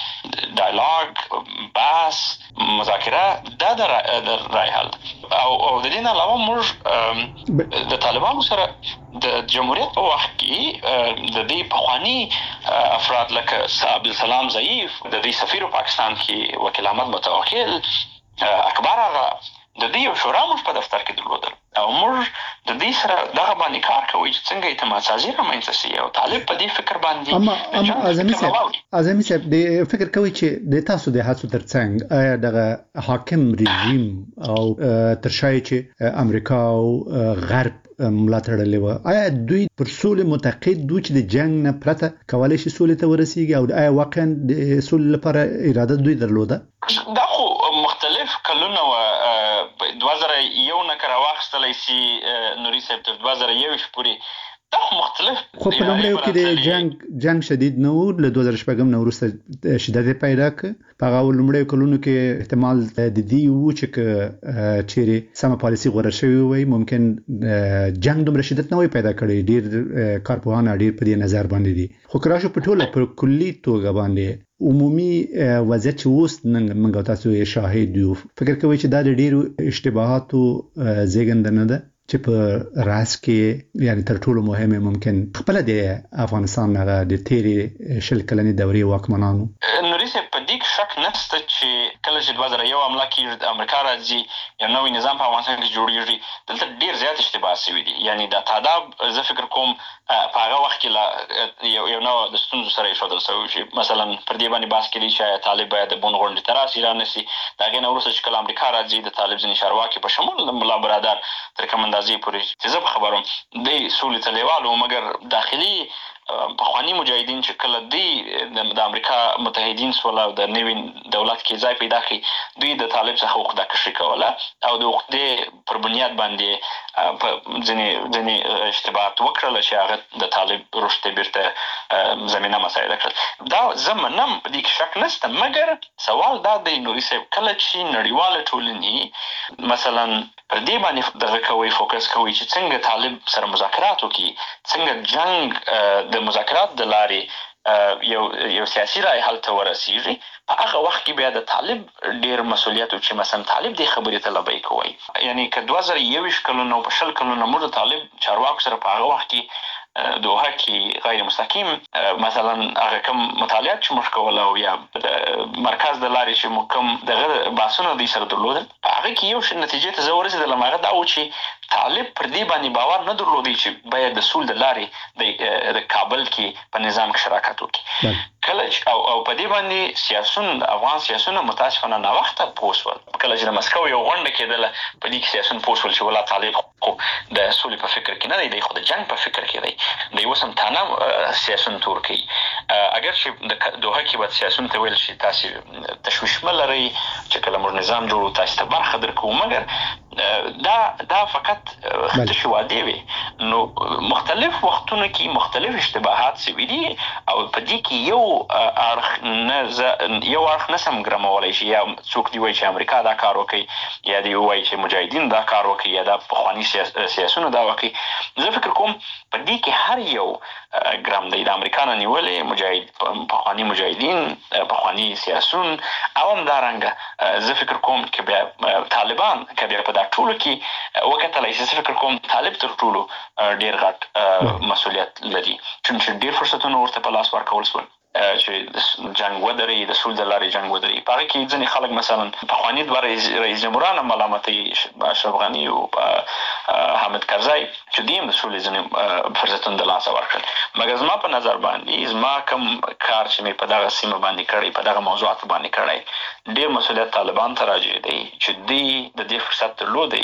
ډایلاګ بحث مذاکره دا د رای حل او د دې نه علاوه موږ د طالبانو سره د جمهوریت په وخت کې د دې پخواني افراد لکه عبدالسلام ضعیف د دې سفیر پاکستان کې وکیل احمد متوکل اکبر هغه د دې یو شورا موږ په دفتر کې درلودل او موږ د دې سره دغه باندې کار کوي چې څنګه اعتماد سازي رامنځته شي او طالب په دې فکر باندې اما اما اعظمي صاحب اعظمي صاحب د فکر کوي چې د تاسو د هڅو ترڅنګ آیا دغه حاکم رژیم او ترشای چې امریکا او غرب ملاتړ لري آیا دوی پر سولې معتقد دوی چې د جنگ نه پرته کولای شي سولې ته ورسیږي او آیا واقعا د سولې لپاره اراده دوی درلوده؟ دا خو مختلف کلونه و دوه زره یو نه کار واخستلی سي نوري صاحب تر دوه زره یو پورې دا مختلف خو په لومړیو کې د جنگ جنگ شدید نه و له دوه زره شپږ نه وروسته شدت پیدا ک په هغه لومړیو کلونو کې احتمال د دې و چې چیرې سم پالیسي غوړه شوی وي ممکن جنگ دومره شدت نه وي پیدا کړی ډیر کارپوهان ډیر په دې نظر باندې دي خو کراشو په ټوله په کلی توګه باندې عمومي وضعیت چې اوس نن موږ تاسو یې شاهد یو فکر کوي چې دا د ډیرو اشتباهاتو زیږنده نه ده چې په راس کې یعنی تر ټولو مهمه ممکن خپل د افغانستان هغه د تیری شل کلنې دورې واکمنانو نوري صاحب په دې شک نشته چې کله چې دوه زره یو حمله کې د امریکا راځي یو نوې نظام په افغانستان کې جوړیږي دلته ډیر زیات اشتباه شوی دي یعنی د تاداب زه فکر کوم په هغه وخت کې یو یو نو د ستونزو سره ایښودل شوی چې مثلا پر دې باندې باس کړي چې طالب باید د بون غونډې تراس ایران نشي دا غن اورسه چې کله امریکا راځي د طالب ځنی شارواکي په شمول ملا برادر تر کوم اندازې پورې چې زه خبرم د سولې تلیوالو مګر داخلي پخوانی مجاهدین چې کله دی د امریکا متحدین سول او د نوین دولت کې ځای پیدا کړي دوی د طالب څخه وخت د کشي کوله او د وخت پر بنیاد باندې په ځنی ځنی اشتباهات وکړل چې هغه د طالب رشته بیرته زمينه مسایل کړل دا زمونم په دې شک نشته مګر سوال دا دی نوري صاحب کله چې نړیواله ټولنه مثلا پر دې باندې دغه کوي فوکس کوي چې څنګه طالب سره مذاکرات وکړي څنګه جنگ د مذاکرات د لارې یو یو سیاسي رای حل ته ورسیږي په هغه وخت کې بیا د طالب ډیر مسولیت چې مثلا طالب د خبرې طلبي کوي یعنی که دوه زره یو کلونو په شل کلونو موږ طالب چارواکو سره په هغه وخت کې دوه کې غیر مستقیم مثلا هغه کوم مطالعات چې موږ کول او یا مرکز د لارې چې موږ دغه باسونه د سره درلودل هغه کې یو ش نتیجې ته زورز د لمغه دا و چې طالب پر دې باندې باور نه درلودي چې باید د سول د لارې د کابل کې په نظام کې شراکت وکړي کله او او په دې باندې سیاسون افغان سیاسون متاسفانه نه وخت پوسول کله چې مسکو یو غونډه کېدله په دې کې سیاسون پوسول چې ولا طالب خو د سولې په فکر کې نه دی خو د جنگ په فکر کې دی د وسم تنه سیاسون ترکی اگر چې د دوه کې بعد سیاسون ته ویل شي تاسو تشویش ملري چې کله موږ نظام جوړو تاسو ته برخه درکو مګر دا دا فقط تشوادي وي نو مختلف وختونو کې مختلف اشتباهات سوي دي او په دې کې یو ارخ نه یو ارخ نسم ګرامولای شي یا څوک دی وایي چې امریکا دا کار وکي یا دی وایي چې مجاهدین دا کار وکي یا د پخوانی سیاسونه دا وکي زه فکر کوم په دې کې هر یو ګرام دی د امریکا نه نیولې مجاهد پخوانی مجاهدین پخوانی سیاسون او هم دا رنګه زه فکر کوم چې بیا طالبان کې بیا په دا ټولو کې وکتلای شي فکر کوم طالب تر ټولو ډیر غټ مسولیت لري چې ډیر فرصتونه ورته په لاس ورکول شول چې جنگ ودري د سول د لارې جنگ ودري په هغه کې ځینې خلک مثلا پخوانی دوه رئیس جمهوران ملامتي اشرف غني او حامد کرزي چې دیم د سول ځینې فرصتونه د لاس ورکړل مګر زما په نظر باندې زما کوم کار چې مې په دغه سیمه باندې کړی په دغه موضوعات باندې کړی ډیر مسولیت طالبان ته راځي دی چې دی د دې فرصت درلودي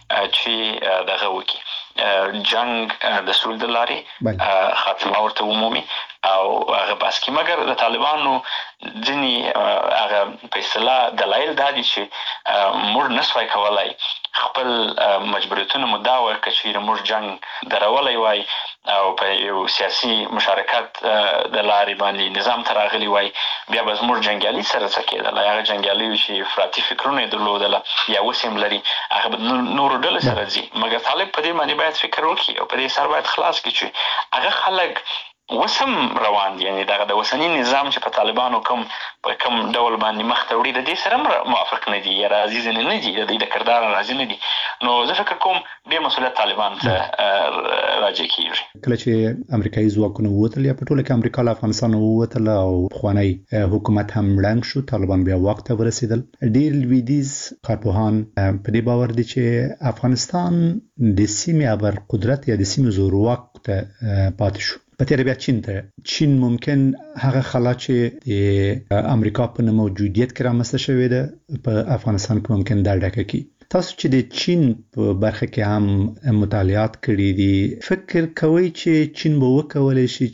چې دغه وکي جنگ د سول د لارې خاتمه ورته عمومي او هغه بس کې مګر د طالبانو ځینی هغه په اصطلاح دلایل دا دي چې موږ نسوای کولای خپل مجبوریتونه مدعا وکړي چې موږ جنگ درولای وای او په یو سیاسي مشارکت د لارې باندې نظام تراغلی وای بیا به موږ جنگیالي سره څه کېدل هغه جنگیالي چې افراطي فکرونه درلودل یا وسیم لري هغه نور ډول سره ځي مګر طالب په دې باندې باید فکر وکړي او په دې سر باید خلاص کړي چې هغه خلک وسم روان دي یعنی دغه د وسنی نظام چې په طالبانو کوم په کوم ډول باندې مخ ته وړي د دې سره موافق نه دي یا راضي نه دي د دې کردار راضي نه دي نو زه فکر کوم ډېر مسولیت طالبان ته راځي کیږي کله چې امریکایي ځواکونه ووتل یا په ټوله کې امریکا له افغانستان ووتل او خوانی حکومت هم ړنګ شو طالبان بیا واک ته ورسېدل ډېر لویدیز کارپوهان په دې باور دي چې افغانستان د سیمې ابر قدرت یا د سیمې زورواک ته پاتې شو په تیر بیا چین ته چین ممکن هغه خلا چې د امریکا په موجودیت کې رامنځته شوې ده په افغانستان کې ممکن دا ډکه کی تاسو چې د چین په برخه کې هم مطالعات کړي دي، فکر کوئ چې چین به وکولای شي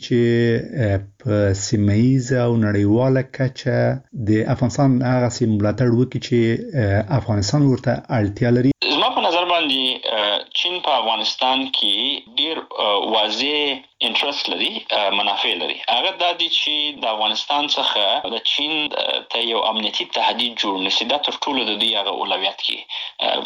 چې په سیمه‌ایزه او نړیواله کچه د افغانستان هغه سیم ملاتړ وکړي چې افغانستان ورته اړتیا لري؟ زما په نظر باندې چین په افغانستان کې ډیر واضح انټرست لري، منافع لري. هغه د دې چې د افغانستان څخه د چین ته یو امنیتي تهدید جوړ نشي، دا تر ټولو د دې هغه اولویت کې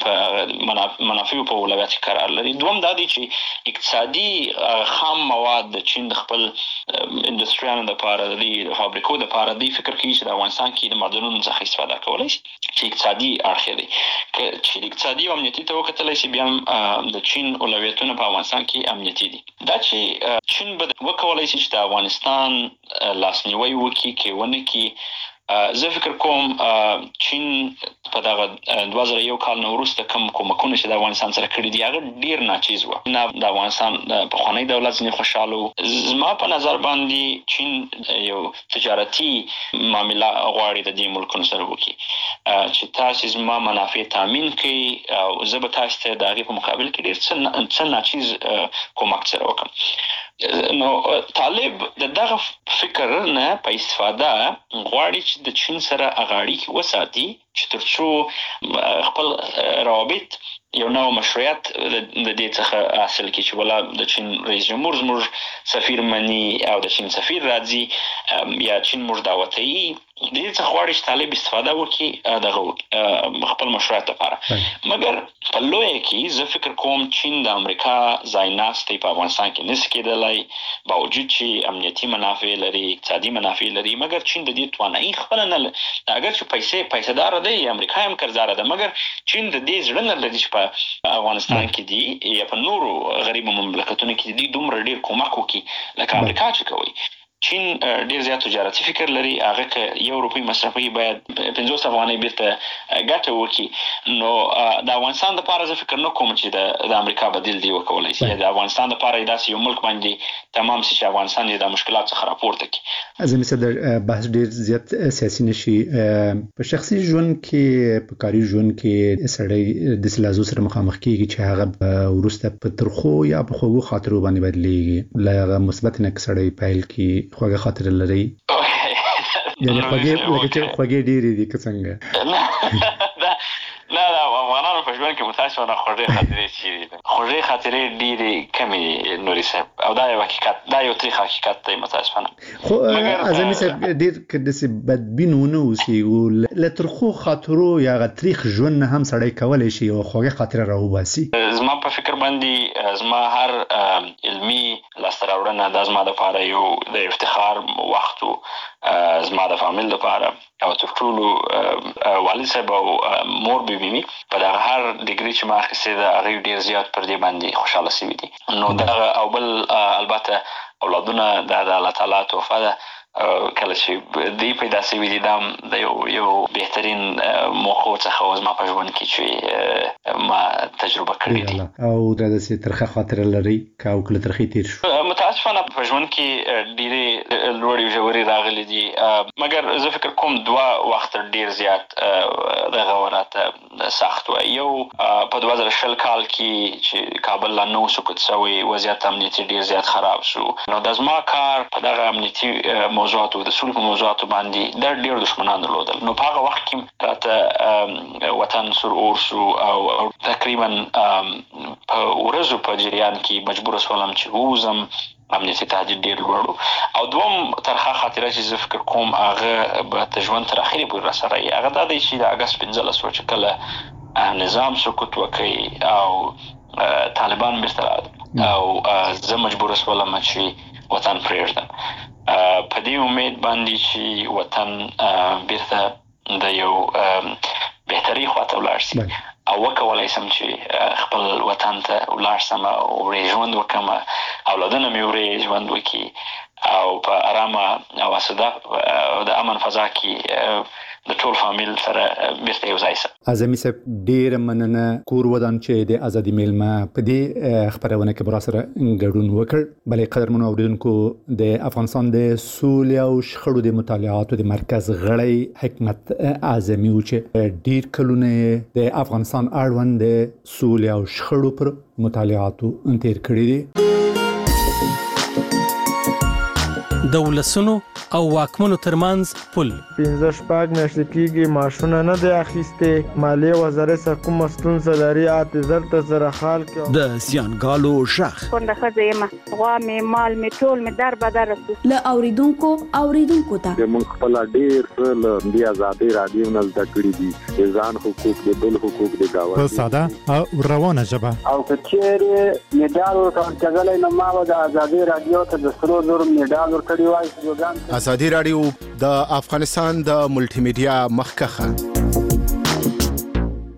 په منافع په اولویت کې قرار لري. دوم دا دی چې اقتصادي خام مواد د چین د خپل انډستریانو لپاره د فابریکو لپاره دی فکر کوي چې د افغانستان کې د معدنونو څخه استفاده کولای شي چې اقتصادي اړخ دی. چې اقتصادي او امنیتي ته وکتلای شي، بیا د چین اولویتونه په افغانستان کې امنیتي دي. دا چې چین به وکولای شي چې د افغانستان لاسنیوي وکړي کې ونه کې، زه فکر کوم چین په دغه دوه زره یو کال نه وروسته کوم کومکونه چې د افغانستان سره کړي دي هغه ډیر ناچیز و. نه د افغانستان په خوانی دولت ځنې خوشاله. زما په نظر باندې چین یو تجارتي معامله غواړي د دې ملکونو سره وکړي چې تاسو زما منافع تامین کړي او زه به تاسو ته د هغې په مقابل کې ډیر څه ناچیز کومک سره وکړم. نو طالب د دغه فکر نه په استفاده غواړي چې د چین سره اغاړي وساتي چې ترڅو خپل روابط یو نوع مشروعیت د دې څخه حاصل کړي چې ولا د چین رئیس جمهور زموږ سفیر مني او د چین سفیر راځي یا چین موږ دعوتوي. د دې څخه غواړي چې طالب استفاده وکړي دغه خپل مشروعیت لپاره. مګر په لویه کې زه فکر کوم چین د امریکا ځای ناستې په افغانستان کې نشي کېدلی، باوجود چې امنیتي منافع لري، اقتصادي منافع لري. مګر چین د دې توانایي خپله نه لري. اگر چې پیسې پیسه‌داره دی، امریکا هم قرضداره ده، مګر چین د دې زړه نه لري چې په افغانستان کې دي یا په نورو غریبو مملکتونو کې دي دومره ډیر کومک وکړي لکه امریکا چې کوي. چین ډیر زیات تجارتي فکر لري. هغه که یو روپۍ مصرفوي باید پنځوس افغانۍ بیرته ګټه وکړي. نو د افغانستان لپاره زه فکر نه کوم چې د امریکا بدیل دی وکولای شي. د افغانستان لپاره داسې یو ملک باندې تمام شي چې افغانستان د مشکلات څخه راپورته کړي. اعظمي صدر، بحث ډیر زیات سیاسي نشي. په شخصي ژوند کې، په کاري ژوند کې سړی د سلازو سره مخامخ کیږي چې هغه ورسته په ترخو یا په خوږو خاطرو باندې بدلیږي. لږه مثبت نه کسړی پایل کی خوږه خاطر لري، یعنی خوږه لکه چې خوږه ډېری دي که څنګه؟ نه نه افغانانو په ژوند کې متاسفانه خوږې خاطرې چې خوږې خاطرې ډېرې کمې نوري صاحب، او دا یو حقیقت، دا یو تریخ حقیقت دی متاسفانه. خو اعظمي صاحب ډېر که داسې بدبین ونه اوسي او له ترخو خاطرو یا هغه تریخ ژوند نه هم سړی کولی شي یوه خوږه خاطره راوباسي. زما په فکر باندې زما هر علمي لاسته راوړنه دا زما دپاره یو د افتخار وخت و، زما د فامیل دپاره او تر ټولو والد صاحب او مور بیبي په دغه هر ډیګري چې ما اخیستې ده هغوی ډېر زیات پر دې باندې خوشحاله شوي دي. نو دغه او بل البته اولادونه دا د الله تعالی تحفه ده. کله چې دی پیدا شوي دي دا د یو یو بهترین موقعو څخه زما په ژوند کې چې ما تجربه کړې دي. او دا داسې ترخه خاطره لرئ که او کله ترخې تېر شو؟ متاسفانه په ژوند کې ډېرې لوړې ژورې راغلي دي، مګر زه فکر کوم دوه وخت ډېر زیات دغه راته سخت و. یو په دوه زره شل کال کې چې کابل لا نه و سقوط شوی، وضعیت امنیتي ډېر زیات خراب شو. نو د زما کار په دغه امنیتي موضوعاتو د سولې په موضوعاتو باندې دا ډېر دښمنان درلودل. نو په هغه وخت کې راته وطن سور اور شو او تقریبا په ورځو په جریان کې مجبور شولم چې ووځم. امنیتي تهدید ډېر لوړ و. او دوم ترخه خاطره چې زه فکر کوم هغه به د ژوند تر اخرې پورې راسره وي، هغه دا دی چې د اګست پنځلس و چې کله نظام سقوط وکړي او طالبان بیرته راغلل او زه مجبور شولم چې وطن پرېږدم په دې امید باندې چې وطن بیرته د یو بهتري خواته ولاړ شي او وکولای سم چې خپل وطن ته ولاړ سم او وړې ژوند وکړم، اولادونه مې وړې ژوند وکړي او په ارامه او اسوده د امن فضا کې د ټول فامیل سره بیرته یو ځای سه. اعظمي صاحب ډېره مننه کور ودان چې د ازادي میلمه په دې خبرونه کې برا سره ګډون وکړ. بلې قدرمنو اوریدونکو د افغانستان د سولې او شخړو د مطالعاتو د مرکز غړی حکمت اعظمي و چې ډېر کلونه د افغانستان اړوند د سولې او شخړو پر مطالعاتو تیر کړی دي. د ولسونو او واکمنو ترمنځ پل پنځه شپږ میاشتې کېږي معاشونه نه دی اخیستې. مالیې وزارت څخه کومه ستونزه لري اته زر ته زره خال کې د زیانګالو شخ کونډه ښځه یم، غوا مې مال مې ټول مې در بدر رسو له اوریدونکو اوریدونکو ته موږ خپل ډېر څه له دې ازادي رادیو نه زده کړي دي، د ځان حقوق د بل حقوق د گاونډي په ساده او روانه ژبه. او که چیرې میډال ورکړل نو ما د ازادي رادیو ته د سرو زرو میډال ورکړی وای. ازادي رادیو د افغانستان د ملټي میډیا مخکخه